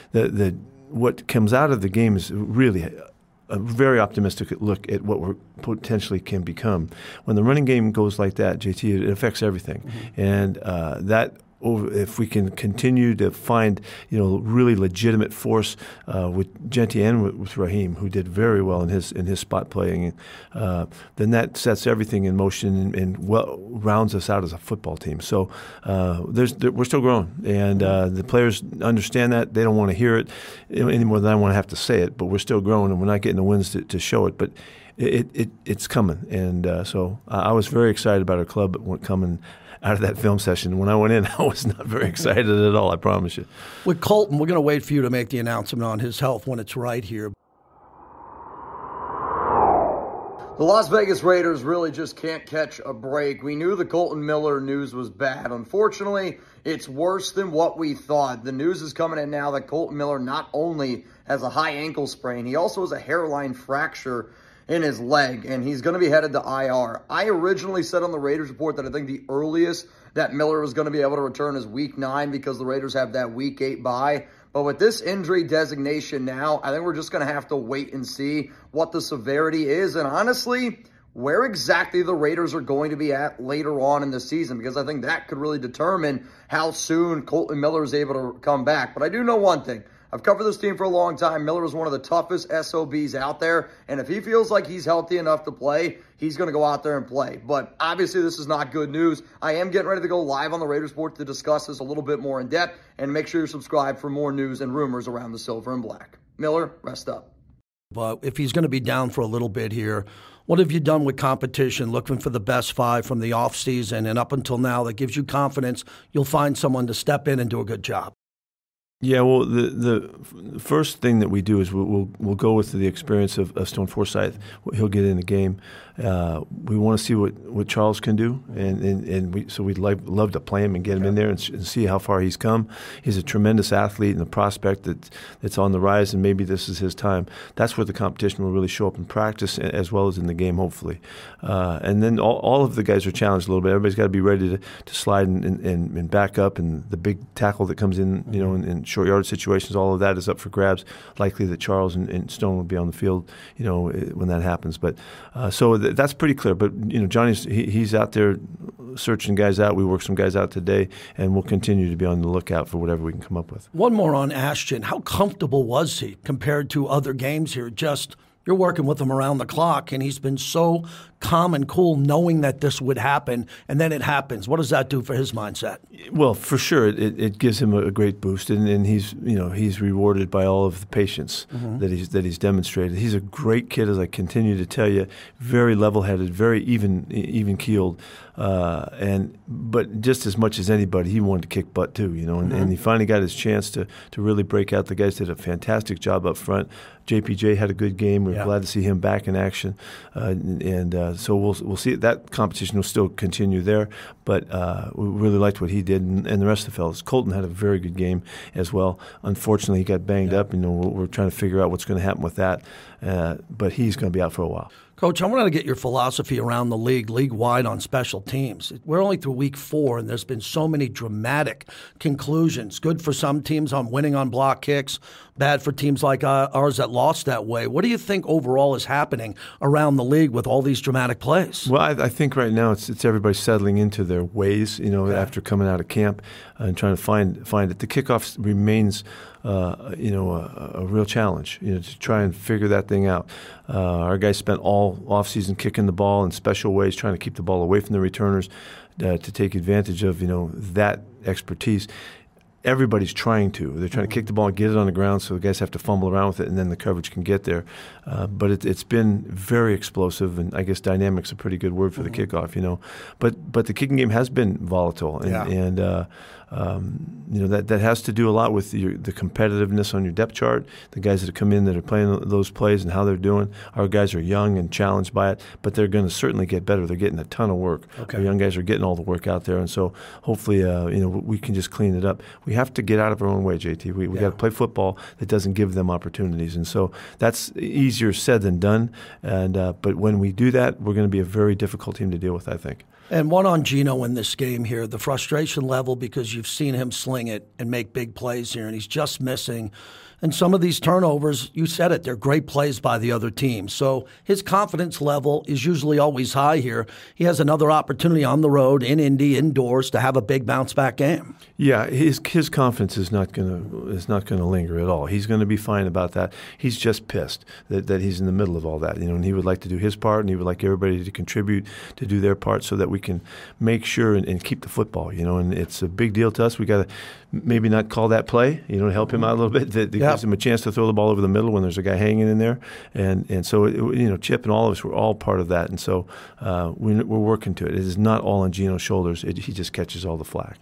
What comes out of the game is really a very optimistic look at what we potentially can become. When the running game goes like that, JT, it affects everything, and that. If we can continue to find, really legitimate force with Genty and with Raheem, who did very well in his spot playing, then that sets everything in motion and rounds us out as a football team. So we're still growing, and the players understand that. They don't want to hear it any more than I want to have to say it. But we're still growing, and we're not getting the wins to show it. But it's coming, and so I was very excited about our club coming out of that film session. When I went in, I was not very excited at all, I promise you. With Colton, we're going to wait for you to make the announcement on his health when it's right here. The Las Vegas Raiders really just can't catch a break. We knew the Colton Miller news was bad. Unfortunately, it's worse than what we thought. The news is coming in now that Colton Miller not only has a high ankle sprain, he also has a hairline fracture in his leg, and he's going to be headed to IR. I originally said on the Raiders report that I think the earliest that Miller was going to be able to return is Week 9 because the Raiders have that Week 8 bye. But with this injury designation now, I think we're just going to have to wait and see what the severity is, and honestly, where exactly the Raiders are going to be at later on in the season, because I think that could really determine how soon Colton Miller is able to come back. But I do know one thing. I've covered this team for a long time. Miller is one of the toughest SOBs out there, and if he feels like he's healthy enough to play, he's going to go out there and play. But obviously this is not good news. I am getting ready to go live on the Raiders Report to discuss this a little bit more in depth, and make sure you're subscribed for more news and rumors around the Silver and Black. Miller, rest up. But if he's going to be down for a little bit here, what have you done with competition, looking for the best five from the offseason and up until now that gives you confidence you'll find someone to step in and do a good job? Yeah, well, the first thing that we do is we'll go with the experience of Stone Forsythe. He'll get in the game. We want to see what Charles can do, and we'd love to play him and get him in there and see how far he's come. He's a tremendous athlete and a prospect that's on the rise, and maybe this is his time. That's where the competition will really show up in practice as well as in the game, hopefully. And then all of the guys are challenged a little bit. Everybody's got to be ready to slide and back up, and the big tackle that comes in, in short yard situations, all of that is up for grabs. Likely that Charles and Stone will be on the field, when that happens. But so that's pretty clear. But Johnny's he's out there searching guys out. We worked some guys out today, and we'll continue to be on the lookout for whatever we can come up with. One more on Ashton. How comfortable was he compared to other games here? You're working with him around the clock, and he's been so calm and cool knowing that this would happen, and then it happens. What does that do for his mindset? Well, for sure, it gives him a great boost, and he's rewarded by all of the patience that he's demonstrated. He's a great kid, as I continue to tell you, very level-headed, very even-keeled, but just as much as anybody, he wanted to kick butt too, and he finally got his chance to really break out. The guys did a fantastic job up front. JPJ had a good game. We're glad to see him back in action, so we'll see. That competition will still continue there, but we really liked what he did, and the rest of the fellas. Colton had a very good game as well. Unfortunately, he got banged up. We're trying to figure out what's going to happen with that, but he's going to be out for a while. Coach, I wanted to get your philosophy around the league-wide on special teams. We're only through week 4, and there's been so many dramatic conclusions. Good for some teams on winning on block kicks, bad for teams like ours that lost that way. What do you think overall is happening around the league with all these dramatic plays? Well, I think right now it's everybody settling into their ways, after coming out of camp and trying to find it. The kickoff remains a real challenge, to try and figure that thing out. Our guys spent all offseason kicking the ball in special ways, trying to keep the ball away from the returners to take advantage of, that expertise. Everybody's trying to. They're trying to kick the ball and get it on the ground, so the guys have to fumble around with it, and then the coverage can get there. But it's been very explosive, and I guess dynamic's a pretty good word for the kickoff, But the kicking game has been volatile, and that has to do a lot with the competitiveness on your depth chart, the guys that come in that are playing those plays and how they're doing. Our guys are young and challenged by it, but they're going to certainly get better. They're getting a ton of work. Okay. Our young guys are getting all the work out there, and so hopefully we can just clean it up. We have to get out of our own way, JT. We got to play football that doesn't give them opportunities, and so that's easier said than done. And but when we do that, we're going to be a very difficult team to deal with, I think. And one on Geno in this game here, the frustration level because you've seen him sling it and make big plays here, and he's just missing. And some of these turnovers, you said it, they're great plays by the other team. So his confidence level is usually always high here. He has another opportunity on the road, in Indy, indoors, to have a big bounce-back game. Yeah, his confidence is not going to linger at all. He's going to be fine about that. He's just pissed that he's in the middle of all that, and he would like to do his part, and he would like everybody to contribute to do their part so that we can make sure and keep the football. And it's a big deal to us. We got to maybe not call that play, to help him out a little bit. That gives him a chance to throw the ball over the middle when there's a guy hanging in there, and so Chip and all of us were all part of that, and so we're working to it. It is not all on Geno's shoulders. He just catches all the flack.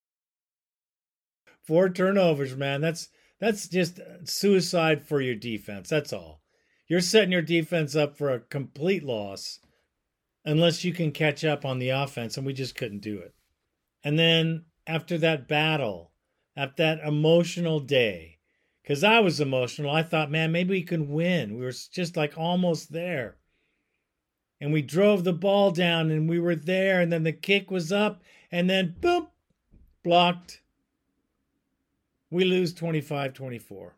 4 turnovers, man. That's just suicide for your defense. That's all. You're setting your defense up for a complete loss unless you can catch up on the offense, and we just couldn't do it. And then after that battle, after that emotional day, because I was emotional, I thought, man, maybe we can win. We were just like almost there. And we drove the ball down, and we were there, and then the kick was up, and then, boop, blocked. We lose 25-24.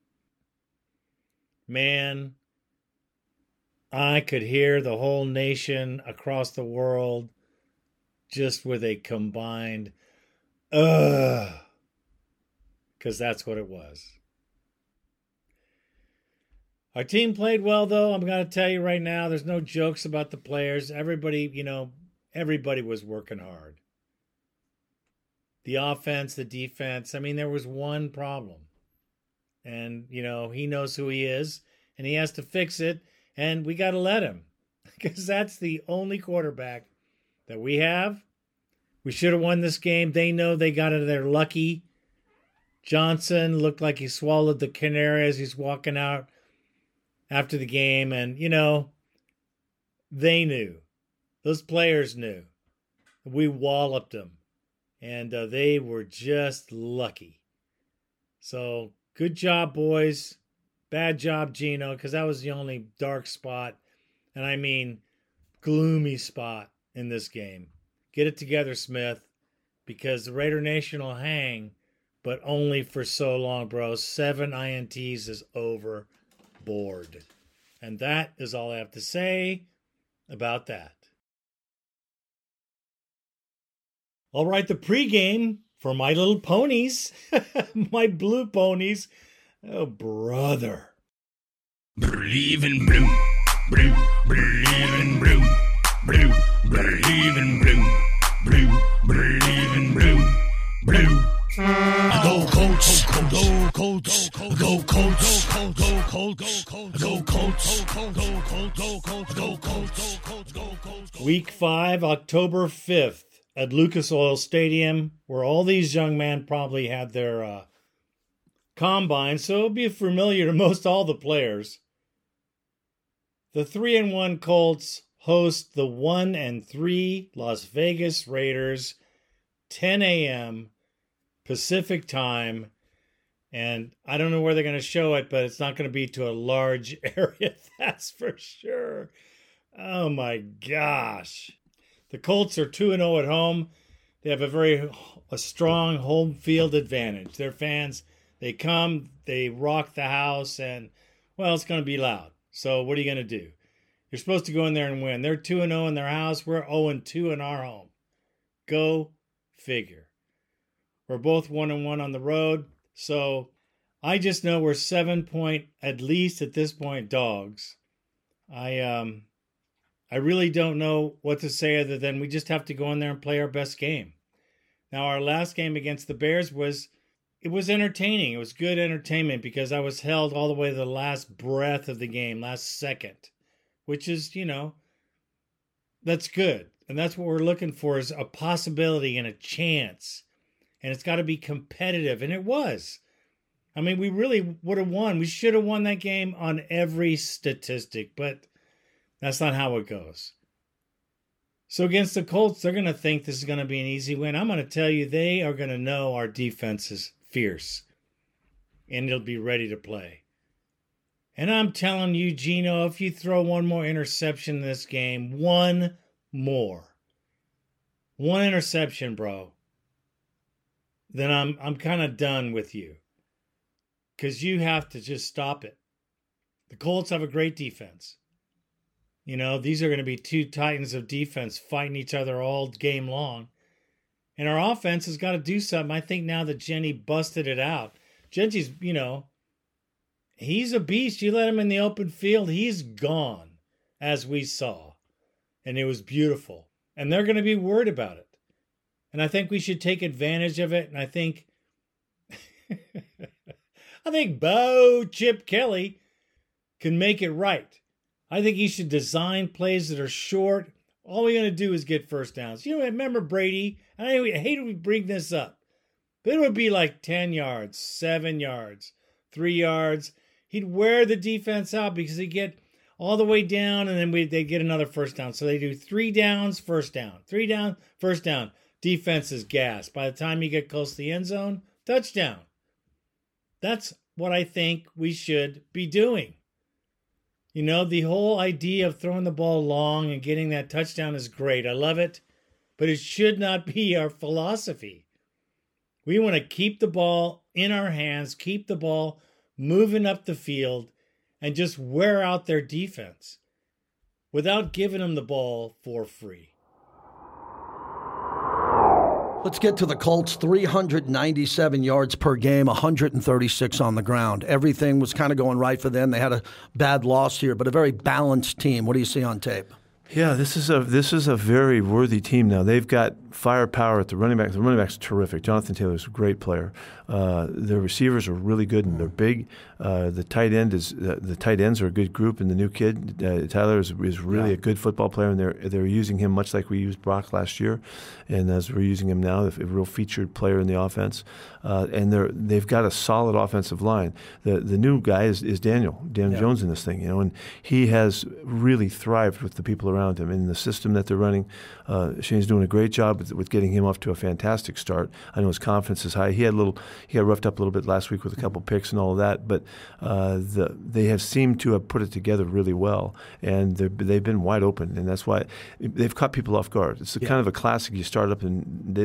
Man, I could hear the whole nation across the world just with a combined, because that's what it was. Our team played well, though. I'm going to tell you right now, there's no jokes about the players. Everybody was working hard. The offense, the defense. I mean, there was one problem, And, he knows who he is, and he has to fix it, and we got to let him because that's the only quarterback that we have. We should have won this game. They know they got it. They're lucky. Johnson looked like he swallowed the canary as he's walking out after the game. And, they knew. Those players knew. We walloped them. And they were just lucky. So, good job, boys. Bad job, Gino, because that was the only dark spot. And I mean gloomy spot in this game. Get it together, Smith, because the Raider Nation will hang, but only for so long, bro. 7 INTs is overboard. And that is all I have to say about that. All right, the pregame for My Little Ponies, my blue ponies. Oh, brother. Believe in blue, blue, believe in blue, blue, believe in blue, blue, believe in blue, blue. Go Colts, go Colts, go Colts, go Colts, go Colts, go Colts. Week 5, October 5th at Lucas Oil Stadium, where all these young men probably had their combine, so it'll be familiar to most all the players. The 3-1 Colts host the 1-3 Las Vegas Raiders, 10 a.m. Pacific time, and I don't know where they're going to show it, but it's not going to be to a large area, that's for sure. Oh my gosh. The Colts are 2-0 at home. They have a strong home field advantage. Their fans, they come, they rock the house, and, well, it's going to be loud. So what are you going to do? You're supposed to go in there and win. They're 2-0 in their house. We're 0-2 in our home. Go figure. We're both 1-1 on the road. So I just know we're 7-point, at least at this point, dogs. I really don't know what to say other than we just have to go in there and play our best game. Now, our last game against the Bears was entertaining. It was good entertainment because I was held all the way to the last breath of the game, last second, which is, that's good. And that's what we're looking for is a possibility and a chance. And it's got to be competitive. And it was. I mean, we really would have won. We should have won that game on every statistic, but that's not how it goes. So against the Colts, they're going to think this is going to be an easy win. I'm going to tell you, they are going to know our defense is fierce. And they'll be ready to play. And I'm telling you, Gino, if you throw one more interception in this game, one more. One interception, bro. Then I'm kind of done with you. Because you have to just stop it. The Colts have a great defense. These are going to be two titans of defense fighting each other all game long. And our offense has got to do something. I think now that Jenny busted it out. Genji's, he's a beast. You let him in the open field, he's gone, as we saw. And it was beautiful. And they're going to be worried about it. And I think we should take advantage of it. And I think Bo Chip Kelly can make it right. I think he should design plays that are short. All we're going to do is get first downs. Remember Brady? I hate to bring this up. But it would be like 10 yards, 7 yards, 3 yards. He'd wear the defense out because he'd get all the way down and then they'd get another first down. So they do 3 downs, first down. 3 down, first down. Defense is gas. By the time you get close to the end zone, touchdown. That's what I think we should be doing. The whole idea of throwing the ball long and getting that touchdown is great. I love it. But it should not be our philosophy. We want to keep the ball in our hands, keep the ball moving up the field, and just wear out their defense without giving them the ball for free. Let's get to the Colts. 397 yards per game, 136 on the ground. Everything was kind of going right for them. They had a bad loss here, but a very balanced team. What do you see on tape? Yeah, this is a very worthy team now. They've got firepower at the running back. The running back's terrific. Jonathan Taylor's a great player. Their receivers are really good and they're big. The tight ends are a good group, and the new kid Tyler is really a good football player, and they're using him much like we used Brock last year, and as we're using him now, a real featured player in the offense. And they've got a solid offensive line. The new guy is Daniel Jones in this thing, and he has really thrived with the people around him in the system that they're running. Shane's doing a great job with getting him off to a fantastic start. I know his confidence is high. He got roughed up a little bit last week with a couple picks and all of that, but they have seemed to have put it together really well, and they've been wide open, and that's why they've caught people off guard. It's kind of a classic. You start up and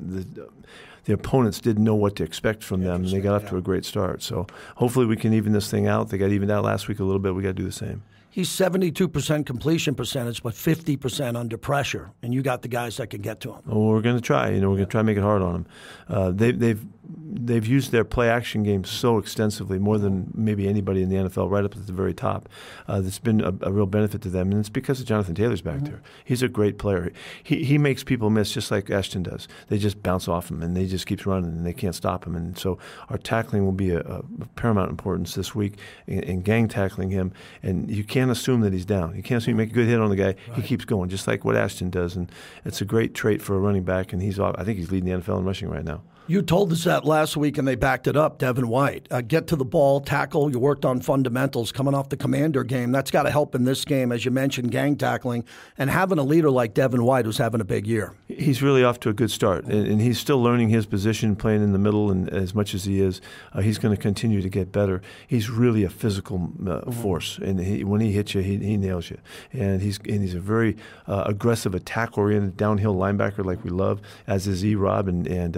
the opponents didn't know what to expect from them, and they got off to a great start. So hopefully we can even this thing out. They got evened out last week a little bit. We got to do the same. He's 72% completion percentage, but 50% under pressure, and you got the guys that can get to him. Well, we're going to try. We're going to try to make it hard on them. They've used their play action game so extensively, more than maybe anybody in the NFL, right up at the very top. That's been a real benefit to them, and it's because of Jonathan Taylor's back there. He's a great player. He makes people miss just like Ashton does. They just bounce off him, and they just keep running, and they can't stop him. And so our tackling will be a paramount importance this week in gang tackling him. And you can't assume that he's down. You can't assume you make a good hit on the guy. Right. He keeps going, just like what Ashton does. And it's a great trait for a running back, and I think he's leading the NFL in rushing right now. You told us that last week, and they backed it up, Devin White. Get to the ball, tackle. You worked on fundamentals coming off the Commander game. That's got to help in this game, as you mentioned, gang tackling, and having a leader like Devin White who's having a big year. He's really off to a good start, and he's still learning his position, playing in the middle, and as much as he is, he's going to continue to get better. He's really a physical force, and when he hits you, he nails you. And he's a very aggressive, attack-oriented downhill linebacker like we love, as is E-Rob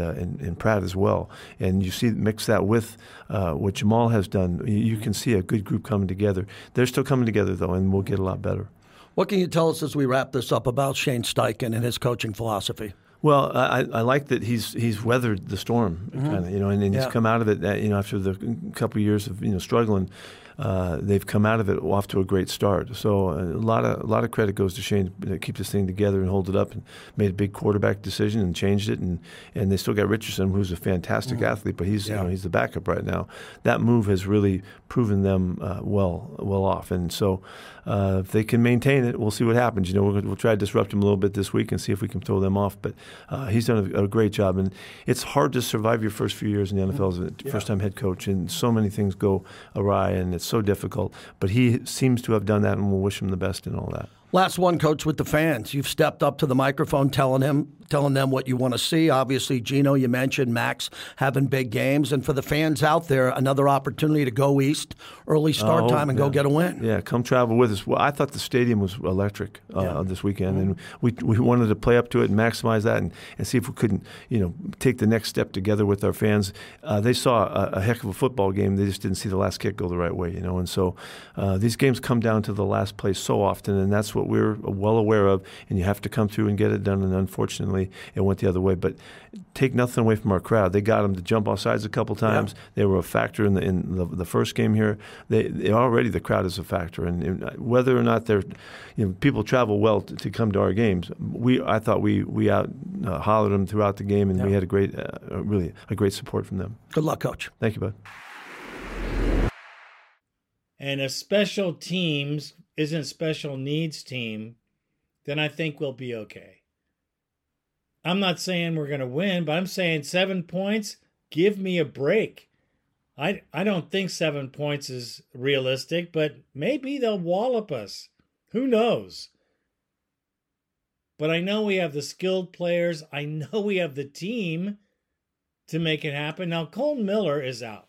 and Pratt as well. And you mix that with what Jamal has done, you can see a good group coming together. They're still coming together, though, and we'll get a lot better. What can you tell us as we wrap this up about Shane Steichen and his coaching philosophy? Well, I like that he's weathered the storm, kind of, and he's come out of it. After the couple of years of struggling, they've come out of it off to a great start. So a lot of credit goes to Shane to keep this thing together and hold it up, and made a big quarterback decision and changed it. And they still got Richardson, who's a fantastic athlete, but he's he's the backup right now. That move has really proven them well off. And so if they can maintain it, we'll see what happens. We'll try to disrupt him a little bit this week and see if we can throw them off. But he's done a great job, and it's hard to survive your first few years in the NFL as a first-time head coach, and so many things go awry, and it's so difficult. But he seems to have done that, and we'll wish him the best in all that. Last one, Coach, with the fans. You've stepped up to the microphone telling them what you want to see. Obviously, Gino, you mentioned Max having big games. And for the fans out there, another opportunity to go east, early start time, and go get a win. Yeah, come travel with us. Well, I thought the stadium was electric this weekend, and we wanted to play up to it and maximize that and see if we couldn't, take the next step together with our fans. They saw a heck of a football game. They just didn't see the last kick go the right way, And so these games come down to the last play so often, and that's what we're well aware of, and you have to come through and get it done, and unfortunately it went the other way. But take nothing away from our crowd. They got them to jump off sides a couple times. They were a factor in the first game here. They already, the crowd is a factor, and whether or not they're people travel well to come to our games. I thought we out hollered them throughout the game, and we had a great really a great support from them. Good luck, Coach. Thank you, bud. And if special teams isn't special needs team, then I think we'll be okay. I'm not saying we're going to win, but I'm saying 7 points, give me a break. I don't think 7 points is realistic, but maybe they'll wallop us. Who knows? But I know we have the skilled players. I know we have the team to make it happen. Now, Colton Miller is out.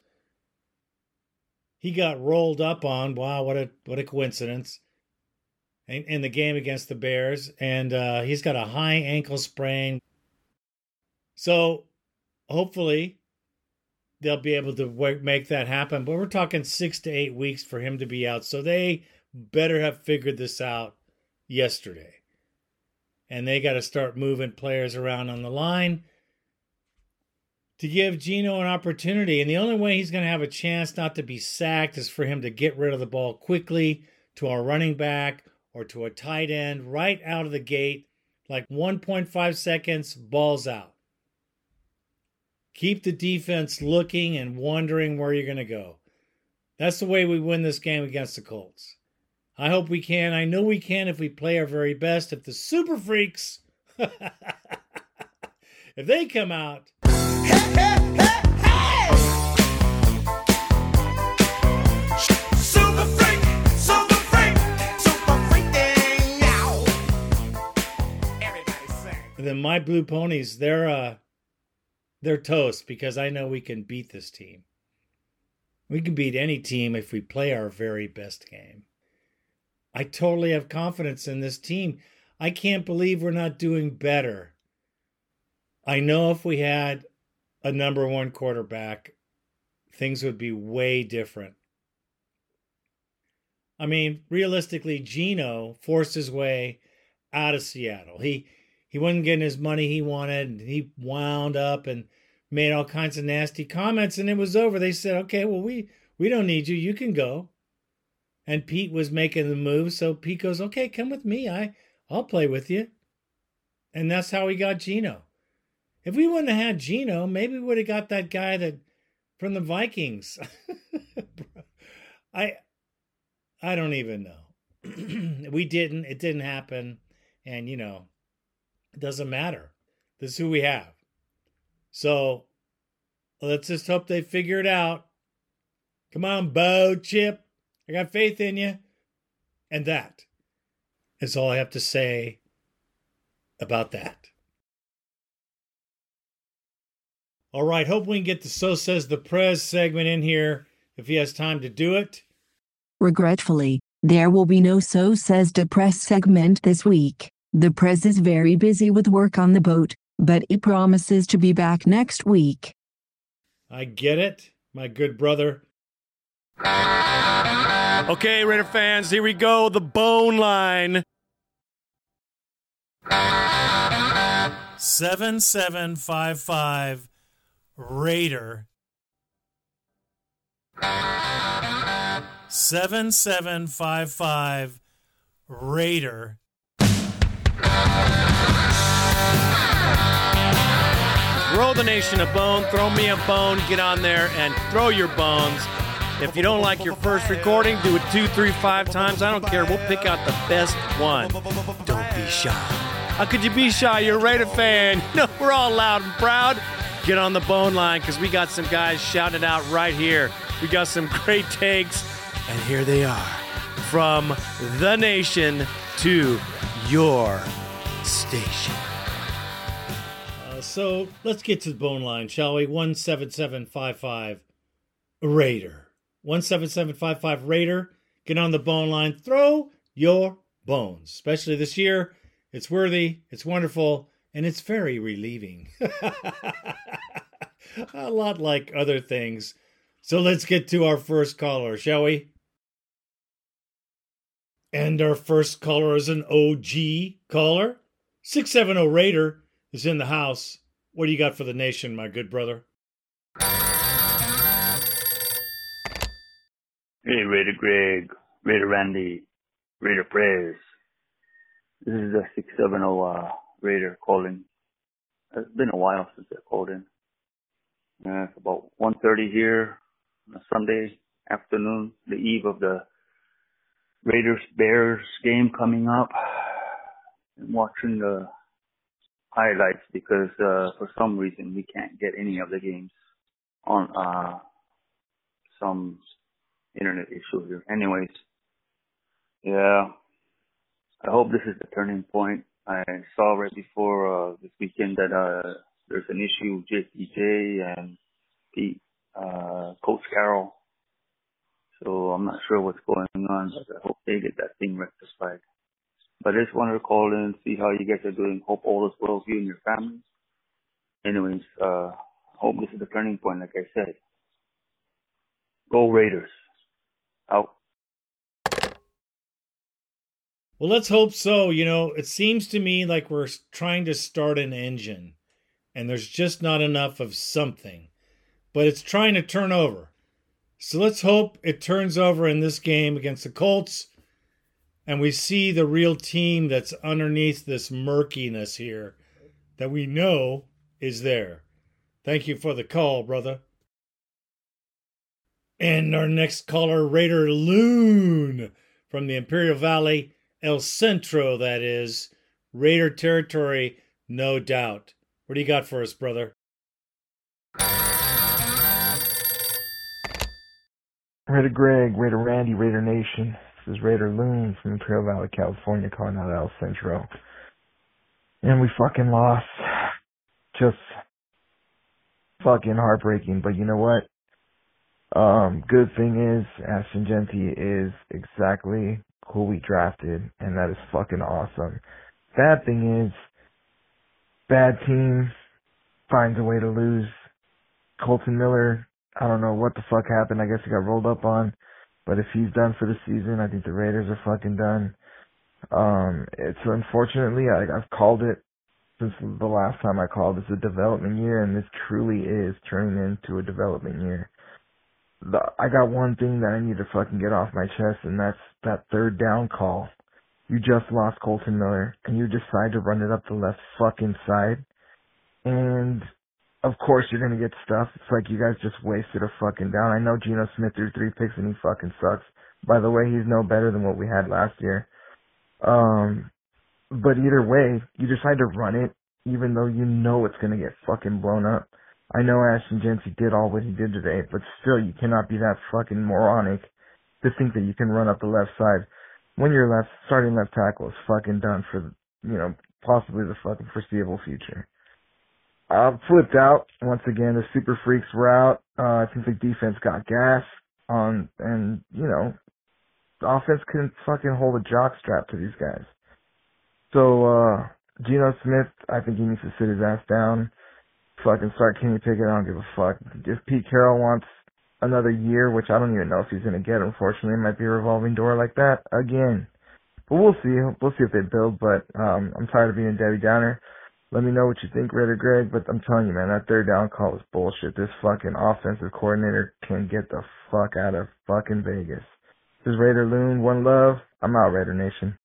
He got rolled up on. Wow, what a coincidence. In the game against the Bears. And he's got a high ankle sprain. So hopefully they'll be able to make that happen. But we're talking 6 to 8 weeks for him to be out. So they better have figured this out yesterday. And they got to start moving players around on the line to give Gino an opportunity. And the only way he's going to have a chance not to be sacked is for him to get rid of the ball quickly to our running back or to a tight end right out of the gate, like 1.5 seconds, ball's out. Keep the defense looking and wondering where you're going to go. That's the way we win this game against the Colts. I hope we can. I know we can if we play our very best. If the Super Freaks, if they come out. Super freak, super freak, super freaking out. Everybody sing. And then my Blue Ponies, they're toast because I know we can beat this team. We can beat any team if we play our very best game. I totally have confidence in this team. I can't believe we're not doing better. I know if we had a number one quarterback, things would be way different. I mean, realistically, Geno forced his way out of Seattle. He wasn't getting his money he wanted, and he wound up and made all kinds of nasty comments, and it was over. They said, okay, well, we don't need you. You can go. And Pete was making the move, so Pete goes, okay, come with me. I'll play with you. And that's how we got Geno. If we wouldn't have had Geno, maybe we would have got that guy from the Vikings. I don't even know. We didn't. It didn't happen. And, it doesn't matter. This is who we have. So let's just hope they figure it out. Come on, Bo, Chip. I got faith in you. And that is all I have to say about that. All right, hope we can get the So Says the Prez segment in here if he has time to do it. Regretfully, there will be no So Says the Prez segment this week. The Prez is very busy with work on the boat, but he promises to be back next week. I get it, my good brother. Okay, Raider fans, here we go. The bone line. 7755 Raider. 7755 Raider. Throw the nation a bone. Throw me a bone. Get on there and throw your bones. If you don't like your first recording, do it 2, 3, 5 times. I don't care. We'll pick out the best one. Don't be shy. How could you be shy? You're a Raider fan. No, we're all loud and proud. Get on the bone line because we got some guys shouting it out right here. We got some great takes, and here they are. From the nation to your station. So let's get to the bone line, shall we? 17755 Raider. 17755 Raider. Get on the bone line. Throw your bones. Especially this year. It's worthy, it's wonderful, and it's very relieving. A lot like other things. So let's get to our first caller, shall we? And our first caller is an OG caller. 670 Raider is in the house. What do you got for the nation, my good brother? Hey, Raider Greg, Raider Randy, Raider Prez. This is a 670 Raider calling. It's been a while since I called in. It's about 1:30 here on a Sunday afternoon, the eve of the Raiders-Bears game coming up. I'm watching the highlights because for some reason we can't get any of the games on some internet issue here. Anyways, yeah, I hope this is the turning point. I saw right before this weekend that there's an issue with JPJ and Pete, Coach Carroll. So I'm not sure what's going on, but I hope they get that thing rectified. But I just wanted to call in and see how you guys are doing. Hope all is well with you and your families. Anyways, hope this is the turning point, like I said. Go Raiders. Out. Well, let's hope so. It seems to me like we're trying to start an engine, and there's just not enough of something. But it's trying to turn over. So let's hope it turns over in this game against the Colts, and we see the real team that's underneath this murkiness here that we know is there. Thank you for the call, brother. And our next caller, Raider Loon from the Imperial Valley, El Centro, that is. Raider territory, no doubt. What do you got for us, brother? Raider Greg, Raider Randy, Raider Nation. This is Raider Loon from Imperial Valley, California, calling out El Centro. And we fucking lost. Just fucking heartbreaking. But you know what? Good thing is, Ashton Jeanty is exactly who we drafted, and that is fucking awesome. Bad thing is, bad team finds a way to lose. Colton Miller, I don't know what the fuck happened. I guess he got rolled up on. But if he's done for the season, I think the Raiders are fucking done. It's unfortunately, I've called it since the last time I called. It's a development year, and this truly is turning into a development year. I got one thing that I need to fucking get off my chest, and that's that third down call. You just lost Colton Miller, and you decide to run it up the left fucking side. And, of course, you're going to get stuff. It's like you guys just wasted a fucking down. I know Geno Smith threw 3 picks, and he fucking sucks. By the way, he's no better than what we had last year. But either way, you decide to run it, even though you know it's going to get fucking blown up. I know Ashton Jeanty did all what he did today, but still, you cannot be that fucking moronic to think that you can run up the left side when your starting left tackle is fucking done for, possibly the fucking foreseeable future. Flipped out. Once again, the Super Freaks were out. I think the defense got gas on, and, the offense couldn't fucking hold a jock strap to these guys. So, Geno Smith, I think he needs to sit his ass down. Fucking start Kenny Pickett, I don't give a fuck. If Pete Carroll wants another year, which I don't even know if he's going to get, unfortunately, it might be a revolving door like that again. But we'll see. We'll see if they build, but I'm tired of being a Debbie Downer. Let me know what you think, Raider Greg, but I'm telling you, man, that third down call is bullshit. This fucking offensive coordinator can get the fuck out of fucking Vegas. This is Raider Loon, one love. I'm out, Raider Nation.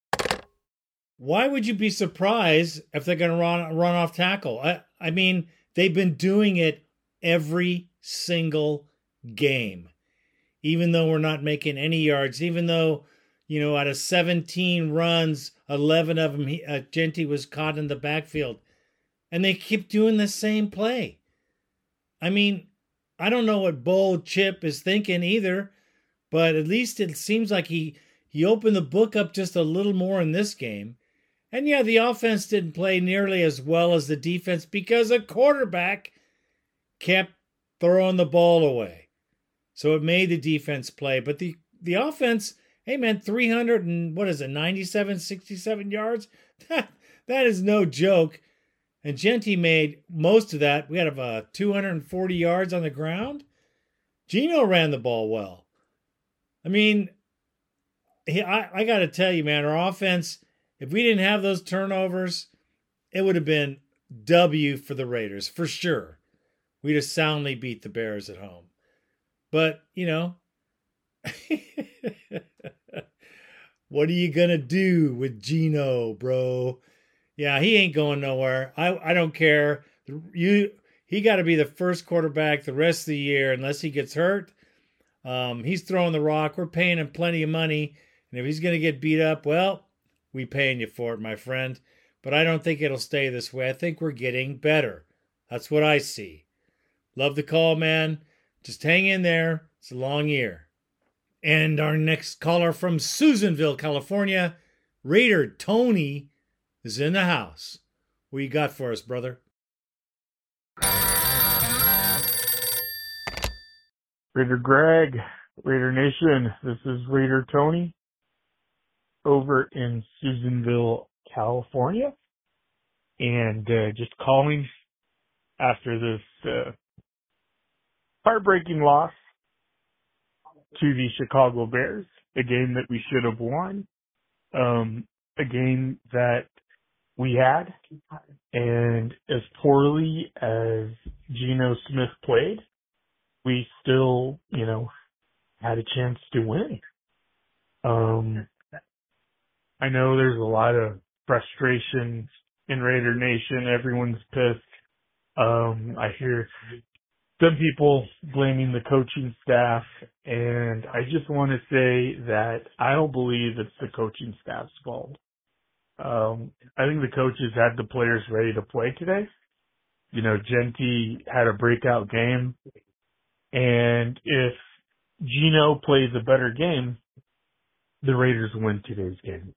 Why would you be surprised if they're going to run off tackle? I mean, they've been doing it every single game, even though we're not making any yards, even though, out of 17 runs, 11 of them, Jeanty was caught in the backfield. And they keep doing the same play. I mean, I don't know what Bold Chip is thinking either, but at least it seems like he opened the book up just a little more in this game. And yeah, the offense didn't play nearly as well as the defense because a quarterback kept throwing the ball away. So it made the defense play. But the offense, hey man, 97, 67 yards? That is no joke. And Jeanty made most of that. We had 240 yards on the ground. Geno ran the ball well. I mean, I got to tell you, man, our offense, if we didn't have those turnovers, it would have been W for the Raiders, for sure. We just soundly beat the Bears at home. But, what are you going to do with Geno, bro? Yeah, he ain't going nowhere. I don't care. He got to be the first quarterback the rest of the year unless he gets hurt. He's throwing the rock. We're paying him plenty of money. And if he's going to get beat up, well, we paying you for it, my friend. But I don't think it'll stay this way. I think we're getting better. That's what I see. Love the call, man. Just hang in there. It's a long year. And our next caller from Susanville, California, Raider Tony, is in the house. What you got for us, brother? Raider Greg, Raider Nation, this is Raider Tony over in Susanville, California. And just calling after this heartbreaking loss to the Chicago Bears, a game that we should have won, a game that we had, and as poorly as Geno Smith played, we still, had a chance to win. I know there's a lot of frustration in Raider Nation. Everyone's pissed. I hear some people blaming the coaching staff, and I just want to say that I don't believe it's the coaching staff's fault. I think the coaches had the players ready to play today. You know, Genty had a breakout game, and if Geno plays a better game, the Raiders win today's game.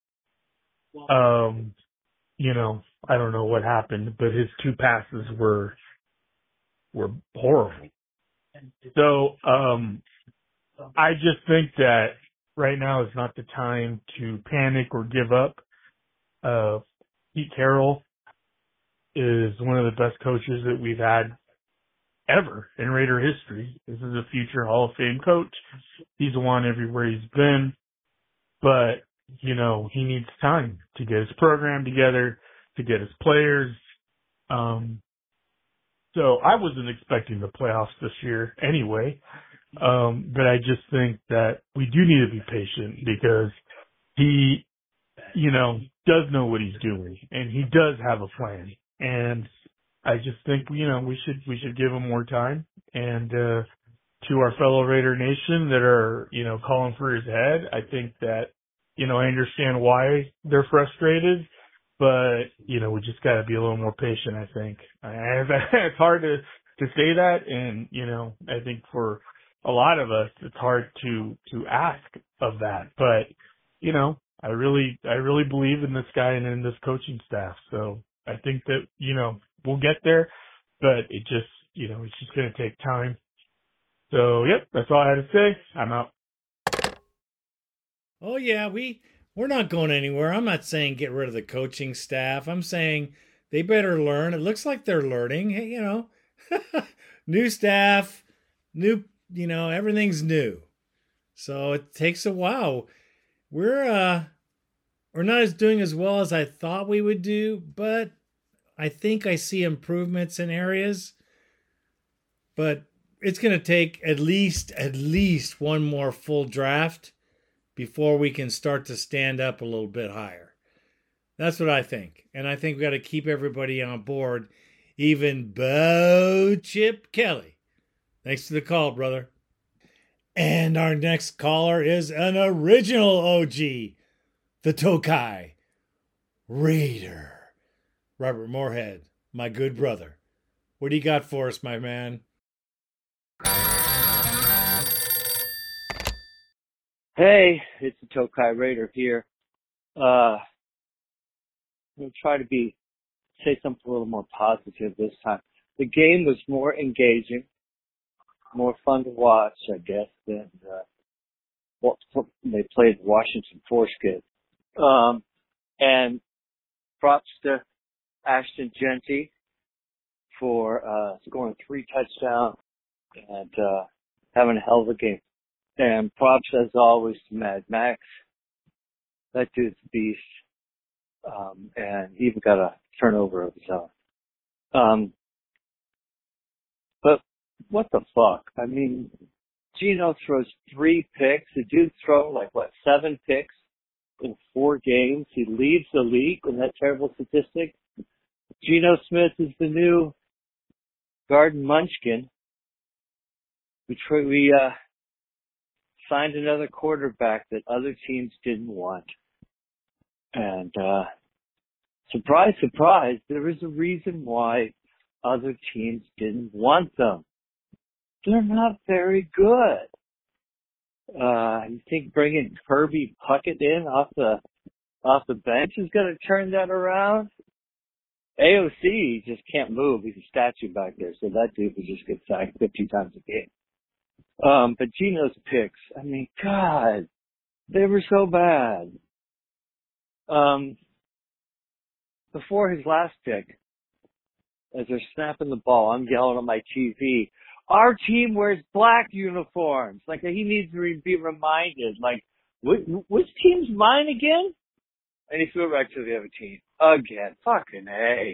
You know, I don't know what happened, but his 2 passes were horrible. So, I just think that right now is not the time to panic or give up. Pete Carroll is one of the best coaches that we've had ever in Raider history. This is a future Hall of Fame coach. He's won everywhere he's been, but, you know, he needs time to get his program together, to get his players. So I wasn't expecting the playoffs this year anyway. But I just think that we do need to be patient because he, you know, does know what he's doing and he does have a plan. And I just think, you know, we should give him more time. And, to our fellow Raider Nation that are, you know, calling for his head, I think that, you know, I understand why they're frustrated, but, you know, we just got to be a little more patient, I think. It's hard to say that. And, you know, I think for a lot of us, it's hard to ask of that. But, you know, I really believe in this guy and in this coaching staff. So I think that, you know, we'll get there, but it just, you know, it's just going to take time. So, yep, that's all I had to say. I'm out. Oh, yeah, we're not going anywhere. I'm not saying get rid of the coaching staff. I'm saying they better learn. It looks like they're learning. Hey, you know, new staff, new, you know, everything's new. So it takes a while. We're not doing as well as I thought we would do, but I think I see improvements in areas. But it's going to take at least one more full draft before we can start to stand up a little bit higher. That's what I think. And I think we got to keep everybody on board, even Bo Chip Kelly. Thanks for the call, brother. And our next caller is an original OG, the Tokai Raider. Robert Moorhead, my good brother. What do you got for us, my man? Hey, it's the Tokai Raider here. I'm going to try to say something a little more positive this time. The game was more engaging, more fun to watch, I guess, than what they played Washington Foreskin. And props to Ashton Genty for scoring 3 touchdowns and having a hell of a game. And props, as always, to Mad Max. That dude's a beast. And he even got a turnover of his own. But what the fuck? I mean, Geno throws 3 picks. The dude's thrown 7 picks in 4 games. He leads the league in that terrible statistic. Geno Smith is the new Garden Munchkin. We signed another quarterback that other teams didn't want. And surprise, surprise, there is a reason why other teams didn't want them. They're not very good. You think bringing Kirby Puckett in off the bench is going to turn that around? AOC just can't move. He's a statue back there, so that dude would just get sacked 50 times a game. But Geno's picks, I mean, God, they were so bad. Before his last pick, as they're snapping the ball, I'm yelling on my TV, our team wears black uniforms. Like, he needs to be reminded, which team's mine again? And he flew right to the other team. Again. Fucking A.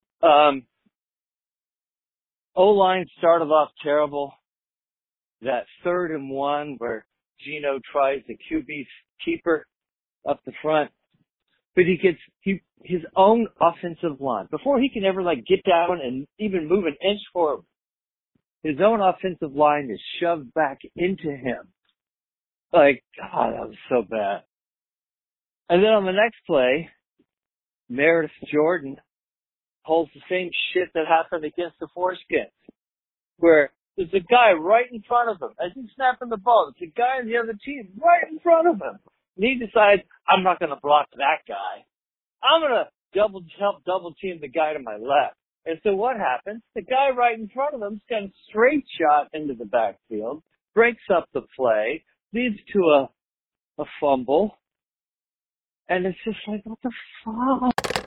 O-line started off terrible. That 3rd and 1 where Geno tries the QB keeper up the front. but he gets his own offensive line. Before he can ever like get down and even move an inch forward, his own offensive line is shoved back into him. Like, God, that was so bad. And then on the next play, Meredith Jordan pulls the same shit that happened against the Foreskins, where there's a guy right in front of him as he's snapping the ball. There's a guy on the other team right in front of him. And he decides, I'm not going to block that guy. I'm going to help double team the guy to my left. And so what happens? The guy right in front of him sends a straight shot into the backfield, breaks up the play, leads to a fumble. And it's just like, what the fuck?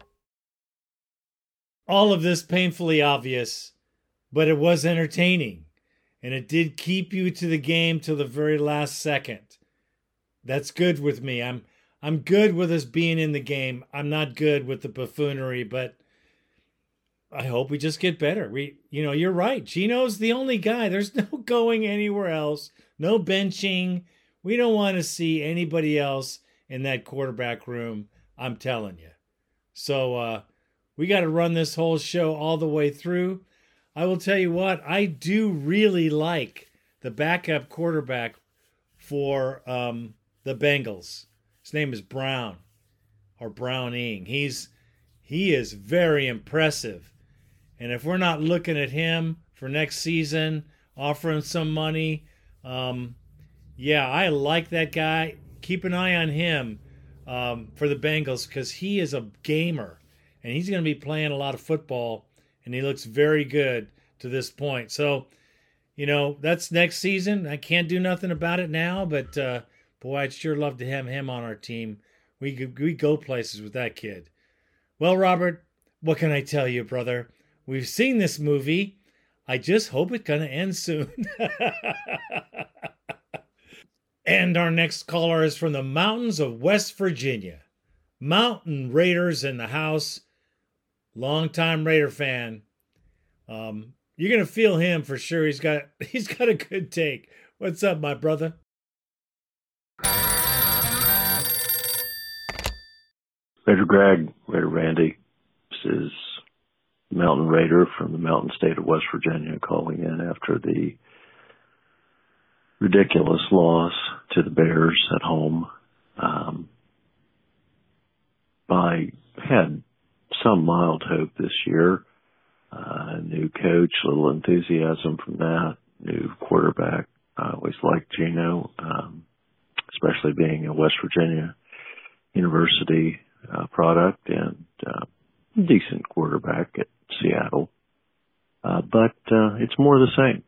All of this painfully obvious, but it was entertaining. And it did keep you to the game till the very last second. That's good with me. I'm good with us being in the game. I'm not good with the buffoonery, but I hope we just get better. You're right. Gino's the only guy. There's no going anywhere else. No benching. We don't want to see anybody else in that quarterback room. I'm telling you. So we got to run this whole show all the way through. I will tell you what, I do really like the backup quarterback for the Bengals. His name is Brown, or Browning. He is very impressive. And if we're not looking at him for next season, offering some money, I like that guy. Keep an eye on him for the Bengals because he is a gamer. And he's going to be playing a lot of football, and he looks very good to this point. So, that's next season. I can't do nothing about it now, but boy, I'd sure love to have him on our team. We go places with that kid. Well, Robert, what can I tell you, brother? We've seen this movie. I just hope it's going to end soon. And our next caller is from the mountains of West Virginia. Mountain Raiders in the house. Longtime Raider fan. You're going to feel him for sure. He's got a good take. What's up, my brother? Raider Greg, Raider Randy. This is Mountain Raider from the mountain state of West Virginia calling in after the ridiculous loss to the Bears at home. I had some mild hope this year. New coach, little enthusiasm from that. New quarterback. I always liked Gino, especially being a West Virginia University product and decent quarterback at Seattle. But it's more the same.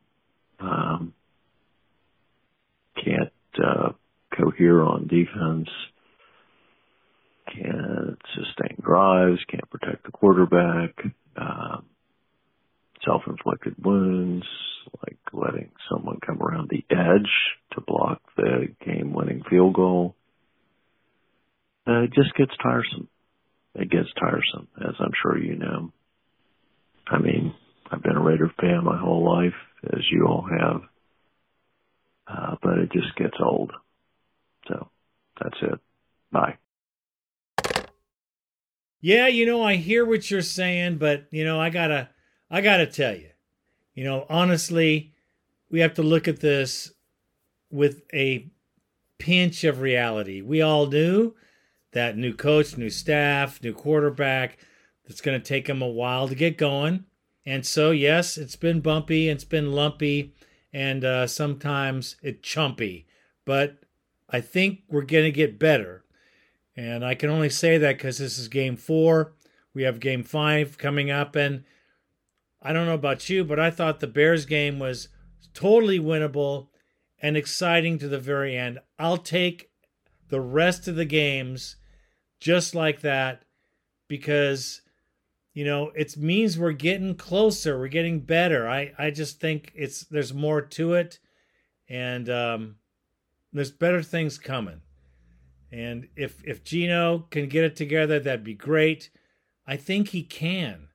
Can't cohere on defense. Can't sustain drives. Can't protect the quarterback. Self-inflicted wounds, like letting someone come around the edge to block the game-winning field goal. It just gets tiresome. It gets tiresome, as I'm sure you know. I mean, I've been a Raider fan my whole life, as you all have. But it just gets old. So, that's it. Bye. Yeah, I hear what you're saying, but, I gotta tell you, honestly, we have to look at this with a pinch of reality. We all knew that new coach, new staff, new quarterback, it's going to take them a while to get going. And so, yes, it's been bumpy, it's been lumpy, and sometimes it's chumpy. But I think we're going to get better. And I can only say that because this is Game 4. We have Game 5 coming up, and I don't know about you, but I thought the Bears game was totally winnable and exciting to the very end. I'll take the rest of the games just like that because, it means we're getting closer. We're getting better. I just think there's more to it, and there's better things coming. And if Gino can get it together, that'd be great. I think he can.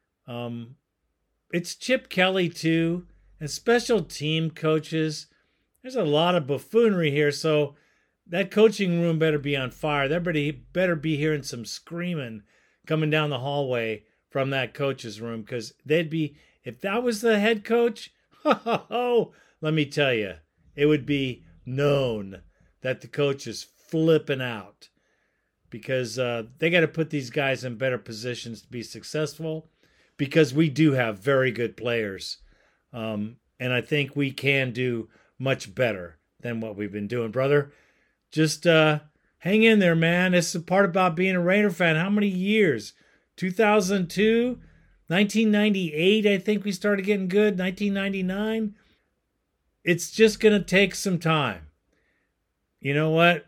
It's Chip Kelly, too, and special team coaches. There's a lot of buffoonery here, so that coaching room better be on fire. Everybody better be hearing some screaming coming down the hallway from that coach's room, because they'd be, if that was the head coach, let me tell you, it would be known that the coach is flipping out, because they got to put these guys in better positions to be successful, because we do have very good players. And I think we can do much better than what we've been doing, brother. Just hang in there, man. It's the part about being a Raider fan. How many years? 2002, 1998, I think we started getting good. 1999. It's just going to take some time. You know what?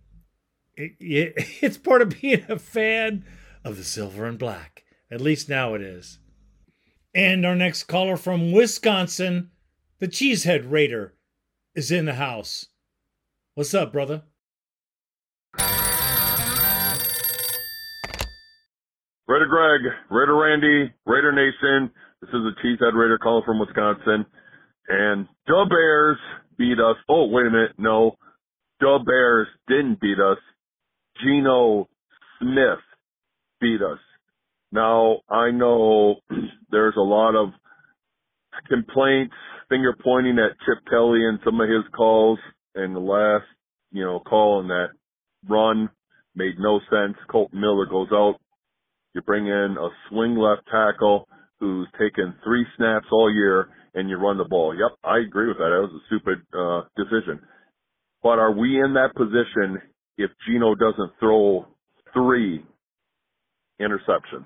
It's part of being a fan of the silver and black. At least now it is. And our next caller from Wisconsin, the Cheesehead Raider, is in the house. What's up, brother? Raider Greg, Raider Randy, Raider Nation. This is a Cheesehead Raider calling from Wisconsin. And the Bears beat us. Oh, wait a minute. No, the Bears didn't beat us. Geno Smith beat us. Now, I know there's a lot of complaints, finger pointing at Chip Kelly and some of his calls. And the last, call in that run made no sense. Colton Miller goes out. You bring in a swing left tackle who's taken 3 snaps all year, and you run the ball. Yep, I agree with that. That was a stupid decision. But are we in that position if Geno doesn't throw 3 interceptions?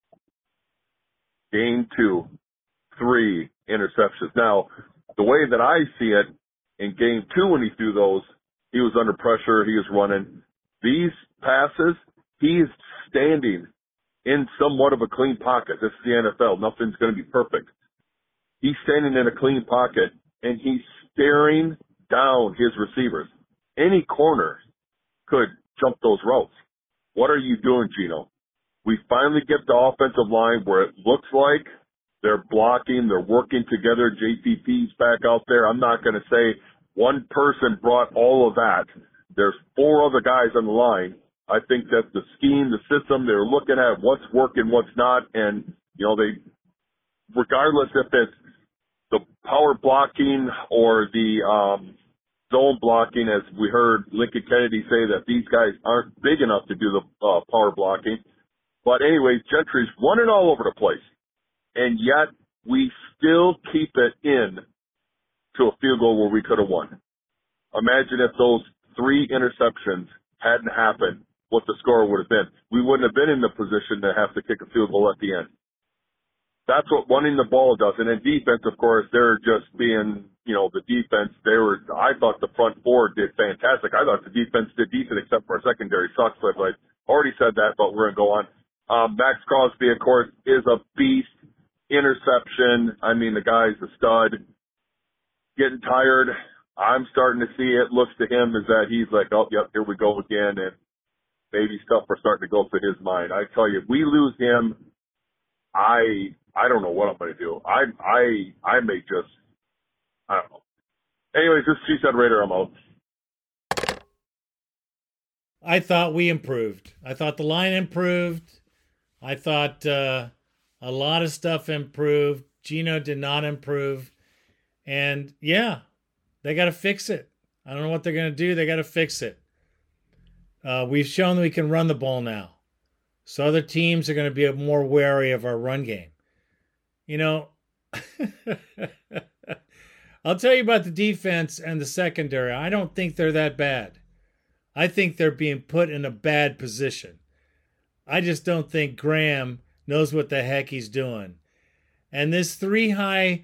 Game 2, 3 interceptions. Now, the way that I see it, in game 2 when he threw those, he was under pressure, he was running. These passes, he's standing in somewhat of a clean pocket. This is the NFL. Nothing's going to be perfect. He's standing in a clean pocket, and he's staring down his receivers. Any corner could jump those routes. What are you doing, Geno? We finally get the offensive line where it looks like they're blocking, they're working together. JPP's back out there. I'm not going to say one person brought all of that. There's 4 other guys on the line. I think that the scheme, the system, they're looking at what's working, what's not, and, they, regardless if it's the power blocking or the zone blocking, as we heard Lincoln Kennedy say that these guys aren't big enough to do the power blocking. But anyways, Gentry's running all over the place, and yet we still keep it in to a field goal where we could have won. Imagine if those 3 interceptions hadn't happened, what the score would have been. We wouldn't have been in the position to have to kick a field goal at the end. That's what running the ball does. And in defense, of course, they're just being, the defense. I thought the front 4 did fantastic. I thought the defense did decent, except for our secondary sucks. But I already said that, but we're going to go on. Max Crosby, of course, is a beast. Interception. I mean, the guy's a stud. Getting tired. I'm starting to see it. Looks to him as that he's like, oh, yep, here we go again. And maybe stuff are starting to go through his mind. I tell you, if we lose him, I don't know what I'm going to do. I may just, I don't know. Anyways, this is Cheesehead Raider. I'm out. I thought we improved. I thought the line improved. I thought a lot of stuff improved. Geno did not improve. And, yeah, they got to fix it. I don't know what they're going to do. They got to fix it. We've shown that we can run the ball now. So other teams are going to be more wary of our run game. I'll tell you about the defense and the secondary. I don't think they're that bad. I think they're being put in a bad position. I just don't think Graham knows what the heck he's doing. And this 3-high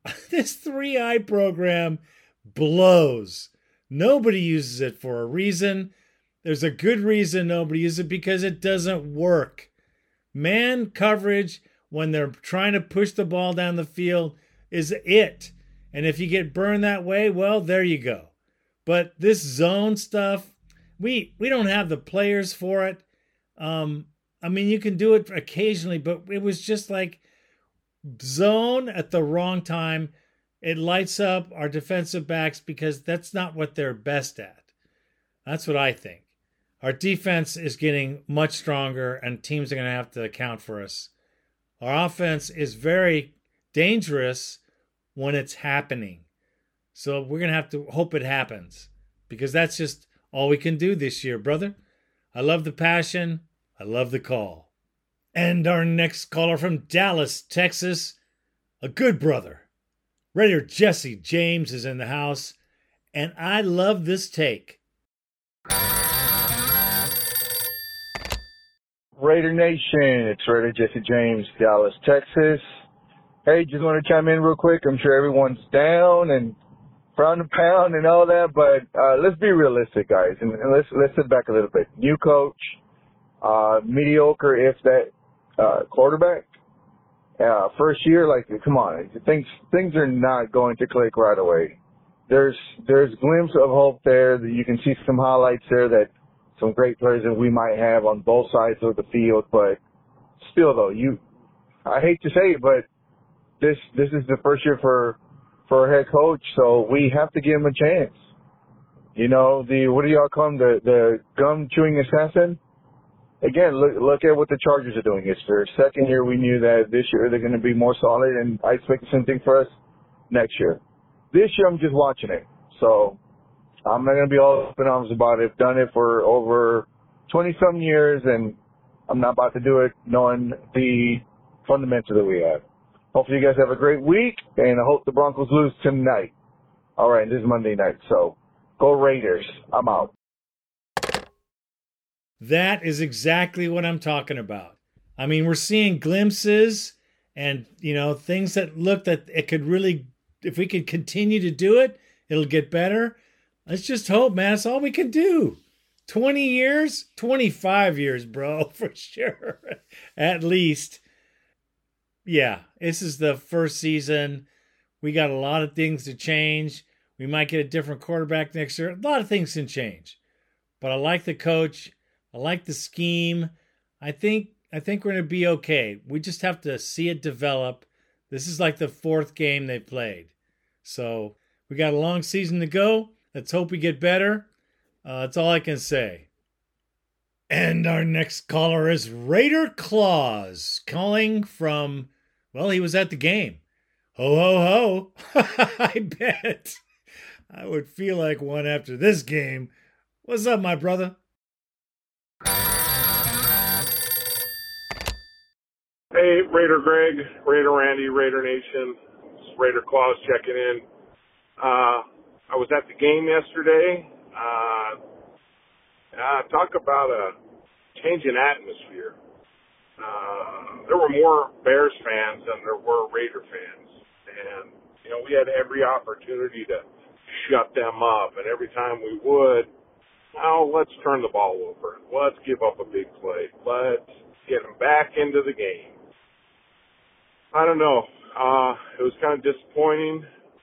program blows. Nobody uses it for a reason. There's a good reason nobody uses it, because it doesn't work. Man coverage, when they're trying to push the ball down the field, is it. And if you get burned that way, well, there you go. But this zone stuff, we don't have the players for it. I mean, you can do it occasionally, but it was just like zone at the wrong time. It lights up our defensive backs because that's not what they're best at. That's what I think. Our defense is getting much stronger, and teams are going to have to account for us. Our offense is very dangerous when it's happening. So we're going to have to hope it happens, because that's just all we can do this year, brother. I love the passion. I love the call. And our next caller from Dallas, Texas, a good brother. Raider Jesse James is in the house, and I love this take. Raider Nation, it's Raider Jesse James, Dallas, Texas. Hey, just want to chime in real quick. I'm sure everyone's down and frown and pound and all that, but let's be realistic, guys, and let's sit back a little bit. New coach, mediocre if that quarterback. First year, like, come on, things are not going to click right away. There's glimpse of hope there. That you can see some highlights there that some great players that we might have on both sides of the field, but still though, I hate to say it, but this is the first year for a head coach, so we have to give him a chance. You know, what do y'all call him, the gum chewing assassin? Again, look at what the Chargers are doing. It's their second year. We knew that this year they're going to be more solid, and I expect the same thing for us next year. This year, I'm just watching it, so I'm not going to be all up in arms about it. I've done it for over 20-some years, and I'm not about to do it knowing the fundamentals that we have. Hopefully you guys have a great week, and I hope the Broncos lose tonight. All right, this is Monday night, so go Raiders. I'm out. That is exactly what I'm talking about. I mean, we're seeing glimpses and, things that look that it could really, if we could continue to do it, it'll get better. Let's just hope, man. That's all we can do. 20 years? 25 years, bro, for sure. At least. Yeah, this is the first season. We got a lot of things to change. We might get a different quarterback next year. A lot of things can change. But I like the coach. I like the scheme. I think we're going to be okay. We just have to see it develop. This is like the fourth game they played. So we got a long season to go. Let's hope we get better. That's all I can say. And our next caller is Raider Claus, calling from, well, he was at the game. Ho, ho, ho. I bet. I would feel like one after this game. What's up, my brother? Hey, Raider Greg, Raider Randy, Raider Nation. It's Raider Claus checking in. I was at the game yesterday. Talk about a change in atmosphere. There were more Bears fans than there were Raider fans. And, we had every opportunity to shut them up. And every time we would, let's turn the ball over. Let's give up a big play. Let's get them back into the game. I don't know. It was kind of disappointing.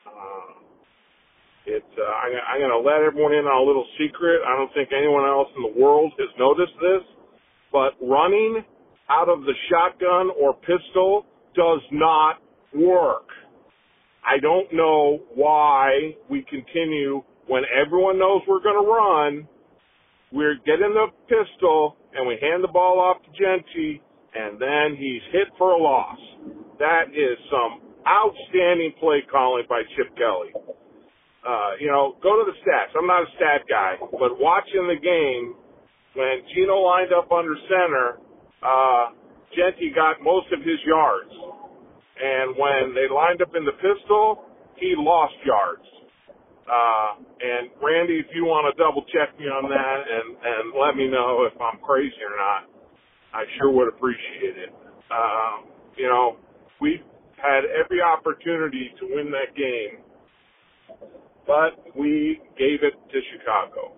I'm going to let everyone in on a little secret. I don't think anyone else in the world has noticed this, but running out of the shotgun or pistol does not work. I don't know why we continue when everyone knows we're going to run. We're getting the pistol and we hand the ball off to Genty, and then he's hit for a loss. That is some outstanding play calling by Chip Kelly. Go to the stats. I'm not a stat guy, but watching the game, when Gino lined up under center, Genty got most of his yards. And when they lined up in the pistol, he lost yards. And Randy, if you want to double check me on that and let me know if I'm crazy or not, I sure would appreciate it. We had every opportunity to win that game, but we gave it to Chicago.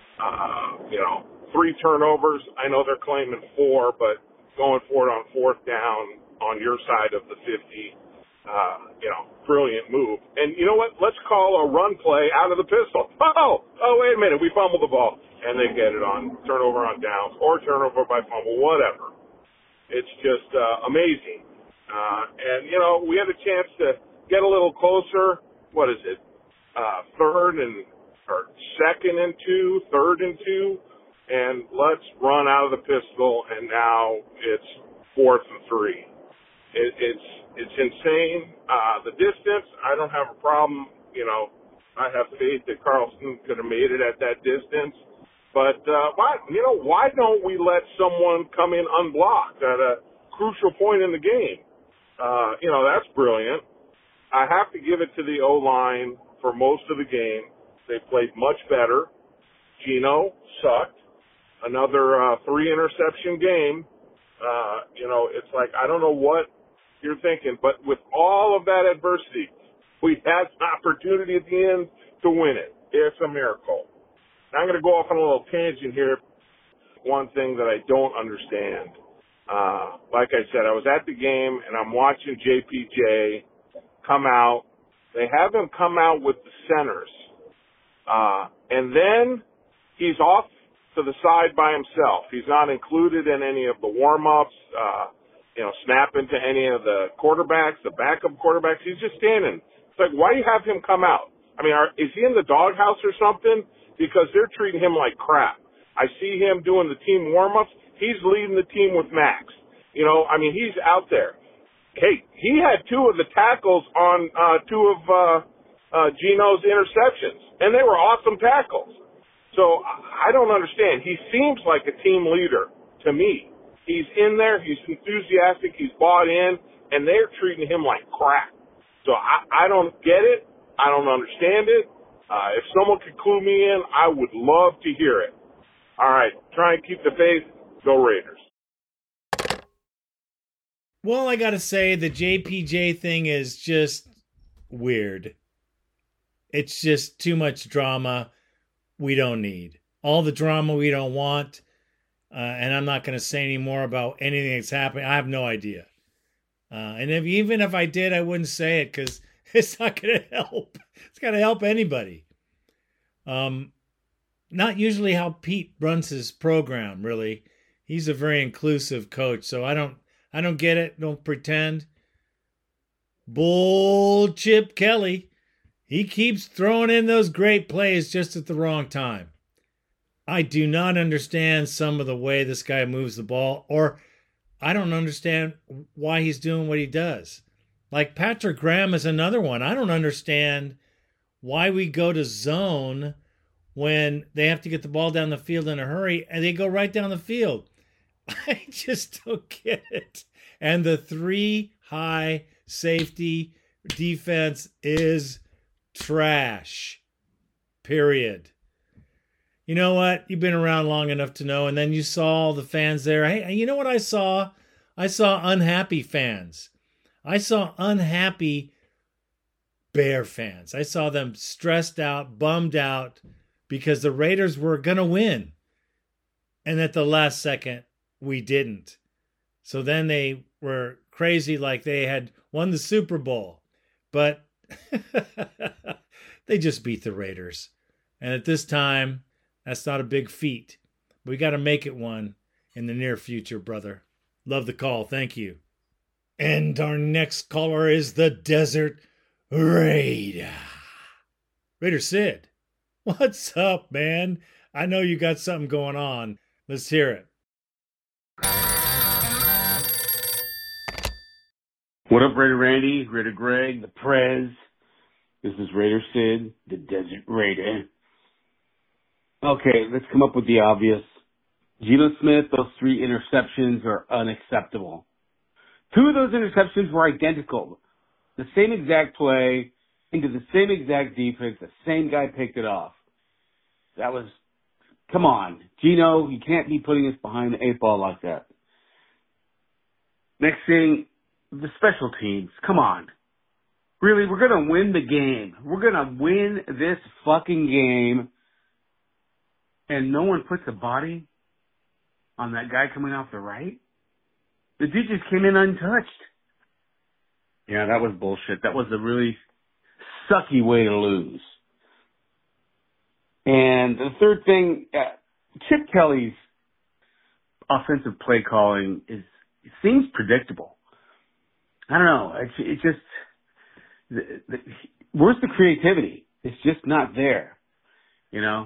3 turnovers. I know they're claiming 4, but going for it on 4th down on your side of the 50, brilliant move. And you know what? Let's call a run play out of the pistol. Oh, wait a minute. We fumbled the ball. And they get it on turnover on downs or turnover by fumble, whatever. It's just amazing. And, we had a chance to get a little closer. What is it? 3rd and or 2nd and 2, 3rd and 2, and let's run out of the pistol, and now it's 4th and 3. It's insane. The distance, I don't have a problem. You know, I have faith that Carlson could have made it at that distance. But why don't we let someone come in unblocked at a crucial point in the game? That's brilliant. I have to give it to the O-line for most of the game. They played much better. Geno sucked. Another 3-interception game. It's like, I don't know what you're thinking, but with all of that adversity, we had an opportunity at the end to win it. It's a miracle. I'm going to go off on a little tangent here. One thing that I don't understand. Like I said, I was at the game, and I'm watching JPJ come out. They have him come out with the centers. And then he's off to the side by himself. He's not included in any of the warm-ups, snapping to any of the quarterbacks, the backup quarterbacks. He's just standing. It's like, why do you have him come out? I mean, is he in the doghouse or something? Because they're treating him like crap. I see him doing the team warm-ups. He's leading the team with Max. He's out there. Hey, he had 2 of the tackles on 2 of Geno's interceptions, and they were awesome tackles. So I don't understand. He seems like a team leader to me. He's in there. He's enthusiastic. He's bought in, and they're treating him like crap. So I don't get it. I don't understand it. If someone could clue me in, I would love to hear it. All right, try and keep the faith. Go Raiders. Well, I gotta say, the JPJ thing is just weird. It's just too much drama we don't need. All the drama we don't want. And I'm not going to say any more about anything that's happening. I have no idea. And even if I did, I wouldn't say it because it's not going to help. It's going to help anybody. Not usually how Pete runs his program, really. He's a very inclusive coach, so I don't get it. Don't pretend. Bull Chip Kelly. He keeps throwing in those great plays just at the wrong time. I do not understand some of the way this guy moves the ball, or I don't understand why he's doing what he does. Like Patrick Graham is another one. I don't understand why we go to zone when they have to get the ball down the field in a hurry, and they go right down the field. I just don't get it. And the 3-high safety defense is trash. Period. You know what? You've been around long enough to know, and then you saw all the fans there. Hey, you know what I saw? I saw unhappy fans. I saw unhappy Bear fans. I saw them stressed out, bummed out, because the Raiders were going to win. And at the last second, we didn't. So then they were crazy like they had won the Super Bowl. But they just beat the Raiders. And at this time, that's not a big feat. We got to make it one in the near future, brother. Love the call. Thank you. And our next caller is the Desert Raider. Raider Sid, what's up, man? I know you got something going on. Let's hear it. What up, Raider Randy, Raider Greg, the Prez. This is Raider Sid, the Desert Raider. Okay, let's come up with the obvious. Geno Smith, those 3 interceptions are unacceptable. 2 of those interceptions were identical. The same exact play, into the same exact defense, the same guy picked it off. That was, come on. Geno, you can't be putting us behind the 8 ball like that. Next thing, the special teams. Come on. Really, we're going to win the game. We're going to win this fucking game. And no one puts a body on that guy coming off the right? The dude just came in untouched. Yeah, that was bullshit. That was a really sucky way to lose. And the third thing, Chip Kelly's offensive play calling seems predictable. I don't know. It's just, where's the creativity? It's just not there. you know,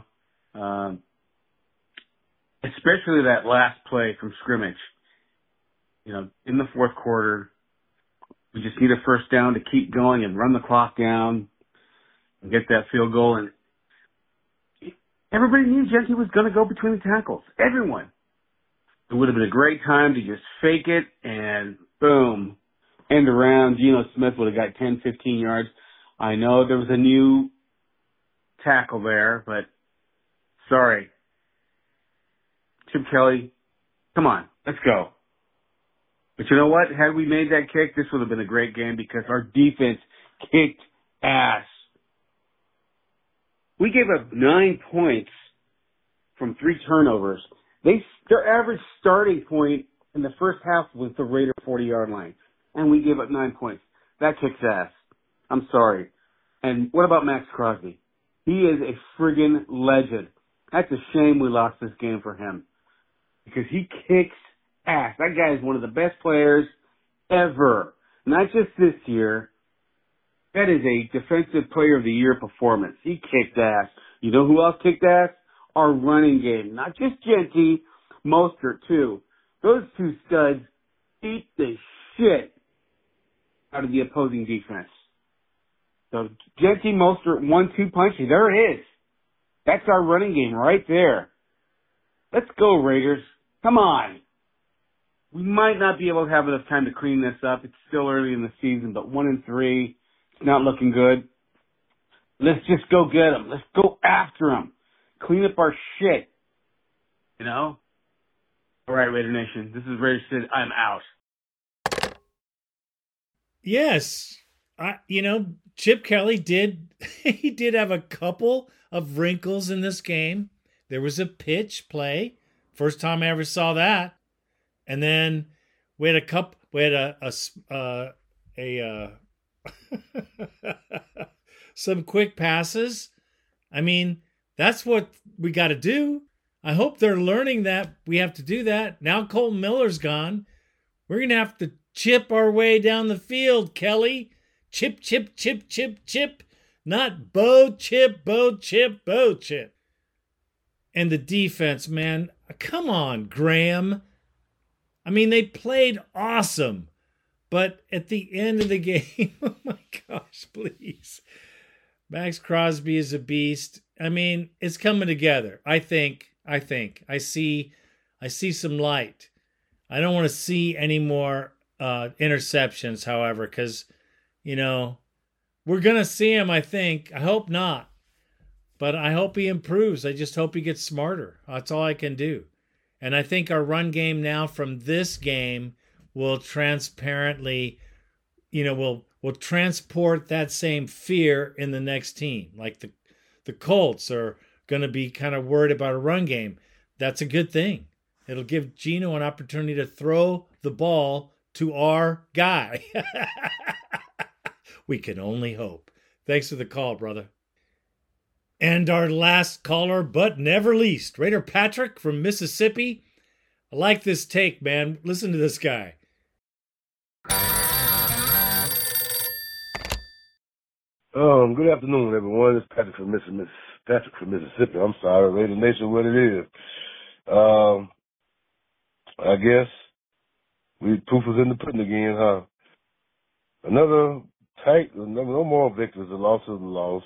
especially that last play from scrimmage. You know, in the fourth quarter, we just need a first down to keep going and run the clock down and get that field goal. And everybody knew Jeanty was going to go between the tackles. Everyone. It would have been a great time to just fake it and boom, end around. Geno Smith would have got 10, 15 yards. I know there was a new tackle there, but sorry. Chip Kelly, come on, let's go. But you know what? Had we made that kick, this would have been a great game because our defense kicked ass. We gave up 9 points from 3 turnovers. Their average starting point in the first half was the Raider 40-yard line, and we gave up 9 points. That kicks ass. I'm sorry. And what about Max Crosby? He is a friggin' legend. That's a shame we lost this game for him because he kicks ass. That guy is one of the best players ever. Not just this year. That is a Defensive Player of the Year performance. He kicked ass. You know who else kicked ass? Our running game. Not just Jeanty, Mostert too. Those two studs beat the shit out of the opposing defense. So Jeanty, Mostert, 1-2 punches. There it is. That's our running game right there. Let's go, Raiders. Come on. We might not be able to have enough time to clean this up. It's still early in the season, but 1-3, it's not looking good. Let's just go get them. Let's go after them. Clean up our shit. You know? All right, Raider Nation. This is Raider Sid. I'm out. Yes. Chip Kelly did have a couple of wrinkles in this game. There was a pitch play. First time I ever saw that. And then we had some quick passes. I mean, that's what we got to do. I hope they're learning that we have to do that. Now Colton Miller's gone. We're going to have to chip our way down the field, Kelly. Chip, chip, chip, chip, chip. Not bow, chip, bow, chip, bow, chip. And the defense, man, come on, Graham. I mean, they played awesome. But at the end of the game, oh my gosh, please. Max Crosby is a beast. I mean, it's coming together. I think. I see some light. I don't want to see any more interceptions, however, because, we're going to see him, I think. I hope not. But I hope he improves. I just hope he gets smarter. That's all I can do. And I think our run game now from this game will transparently, will transport that same fear in the next team. Like the Colts are going to be kind of worried about a run game. That's a good thing. It'll give Geno an opportunity to throw the ball to our guy. We can only hope. Thanks for the call, brother. And our last caller, but never least, Raider Patrick from Mississippi. I like this take, man. Listen to this guy. Good afternoon, everyone. It's Patrick from Mississippi. I'm sorry, Raider Nation, what it is. I guess proof is in the pudding again, huh? No more victories. A loss is a loss.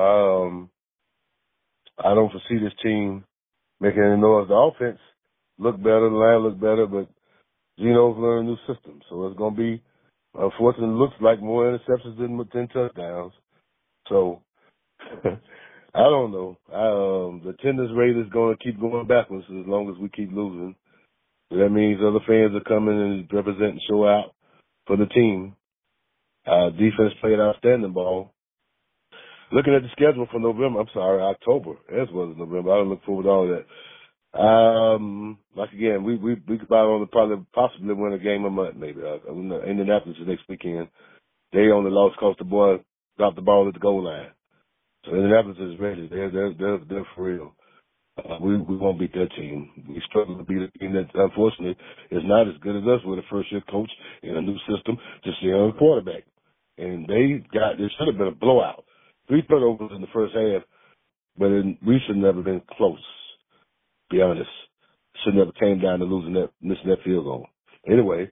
I don't foresee this team making any noise. The offense look better, the line look better, but Geno's learning a new system. So it's going to be, unfortunately, looks like more interceptions than touchdowns. So I don't know. The attendance rate is going to keep going backwards as long as we keep losing. So that means other fans are coming and represent and show out for the team. Defense played outstanding ball. Looking at the schedule for October, as well as November, I don't look forward to all of that. Again, we could possibly win a game a month, maybe. Indianapolis is next weekend. They only lost because the boy dropped the ball at the goal line. So Indianapolis is ready. They're for real. We won't beat that team. We struggle to beat a team that, unfortunately, is not as good as us with a first-year coach in a new system to see on a quarterback. And there should have been a blowout. 3 turnovers in the first half. but we should never been close. Be honest, should never came down to missing that field goal. Anyway,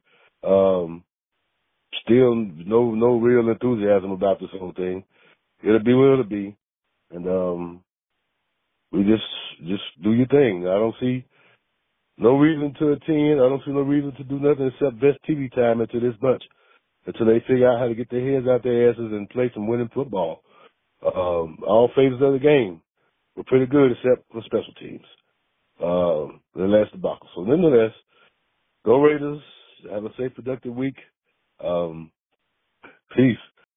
still no real enthusiasm about this whole thing. It'll be what it'll be, and we just do your thing. I don't see no reason to attend. I don't see no reason to do nothing except best TV time into this bunch until they figure out how to get their heads out their asses and play some winning football. All phases of the game were pretty good except for special teams. The last debacle. So nonetheless, go Raiders. Have a safe, productive week. Peace.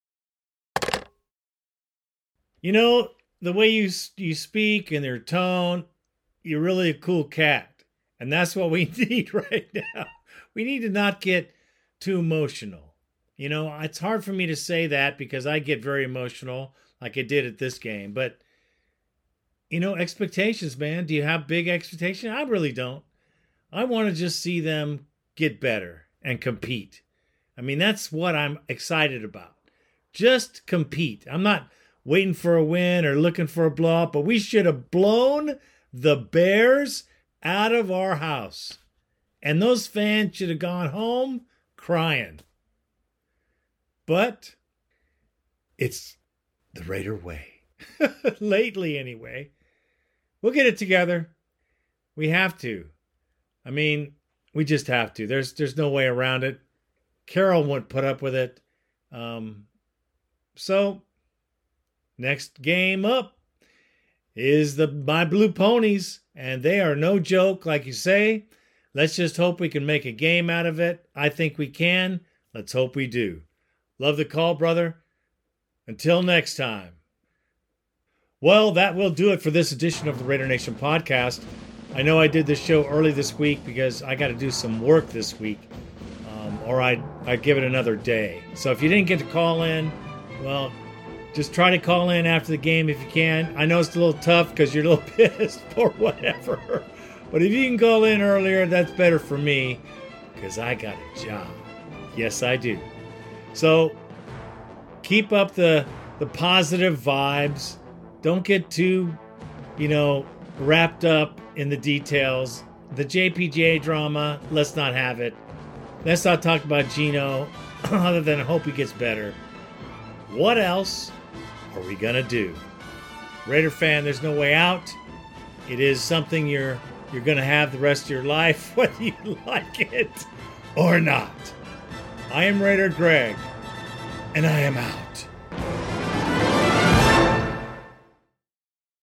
You know, the way you speak and your tone, you're really a cool cat. And that's what we need right now. We need to not get too emotional. You know, it's hard for me to say that because I get very emotional like I did at this game. But, you know, expectations, man. Do you have big expectations? I really don't. I want to just see them get better and compete. I mean, that's what I'm excited about. Just compete. I'm not waiting for a win or looking for a blowout, but we should have blown the Bears out of our house. And those fans should have gone home crying. But it's the Raider way. Lately, anyway. We'll get it together. We have to. I mean, we just have to. There's no way around it. Carroll won't put up with it. So, next game up is my Blue Ponies, and they are no joke, like you say. Let's just hope we can make a game out of it. I think we can. Let's hope we do. Love the call, brother. Until next time. Well, that will do it for this edition of the Raider Nation podcast. I know I did this show early this week because I got to do some work this week, or I'd give it another day. So if you didn't get to call in, well, just try to call in after the game if you can. I know it's a little tough because you're a little pissed or whatever. But if you can call in earlier, that's better for me because I got a job. Yes, I do. So keep up the positive vibes. Don't get too, wrapped up in the details. The JPJ drama, let's not have it. Let's not talk about Geno other than hope he gets better. What else are we going to do? Raider fan, there's no way out. It is something you're going to have the rest of your life, whether you like it or not. I am Raider Greg, and I am out.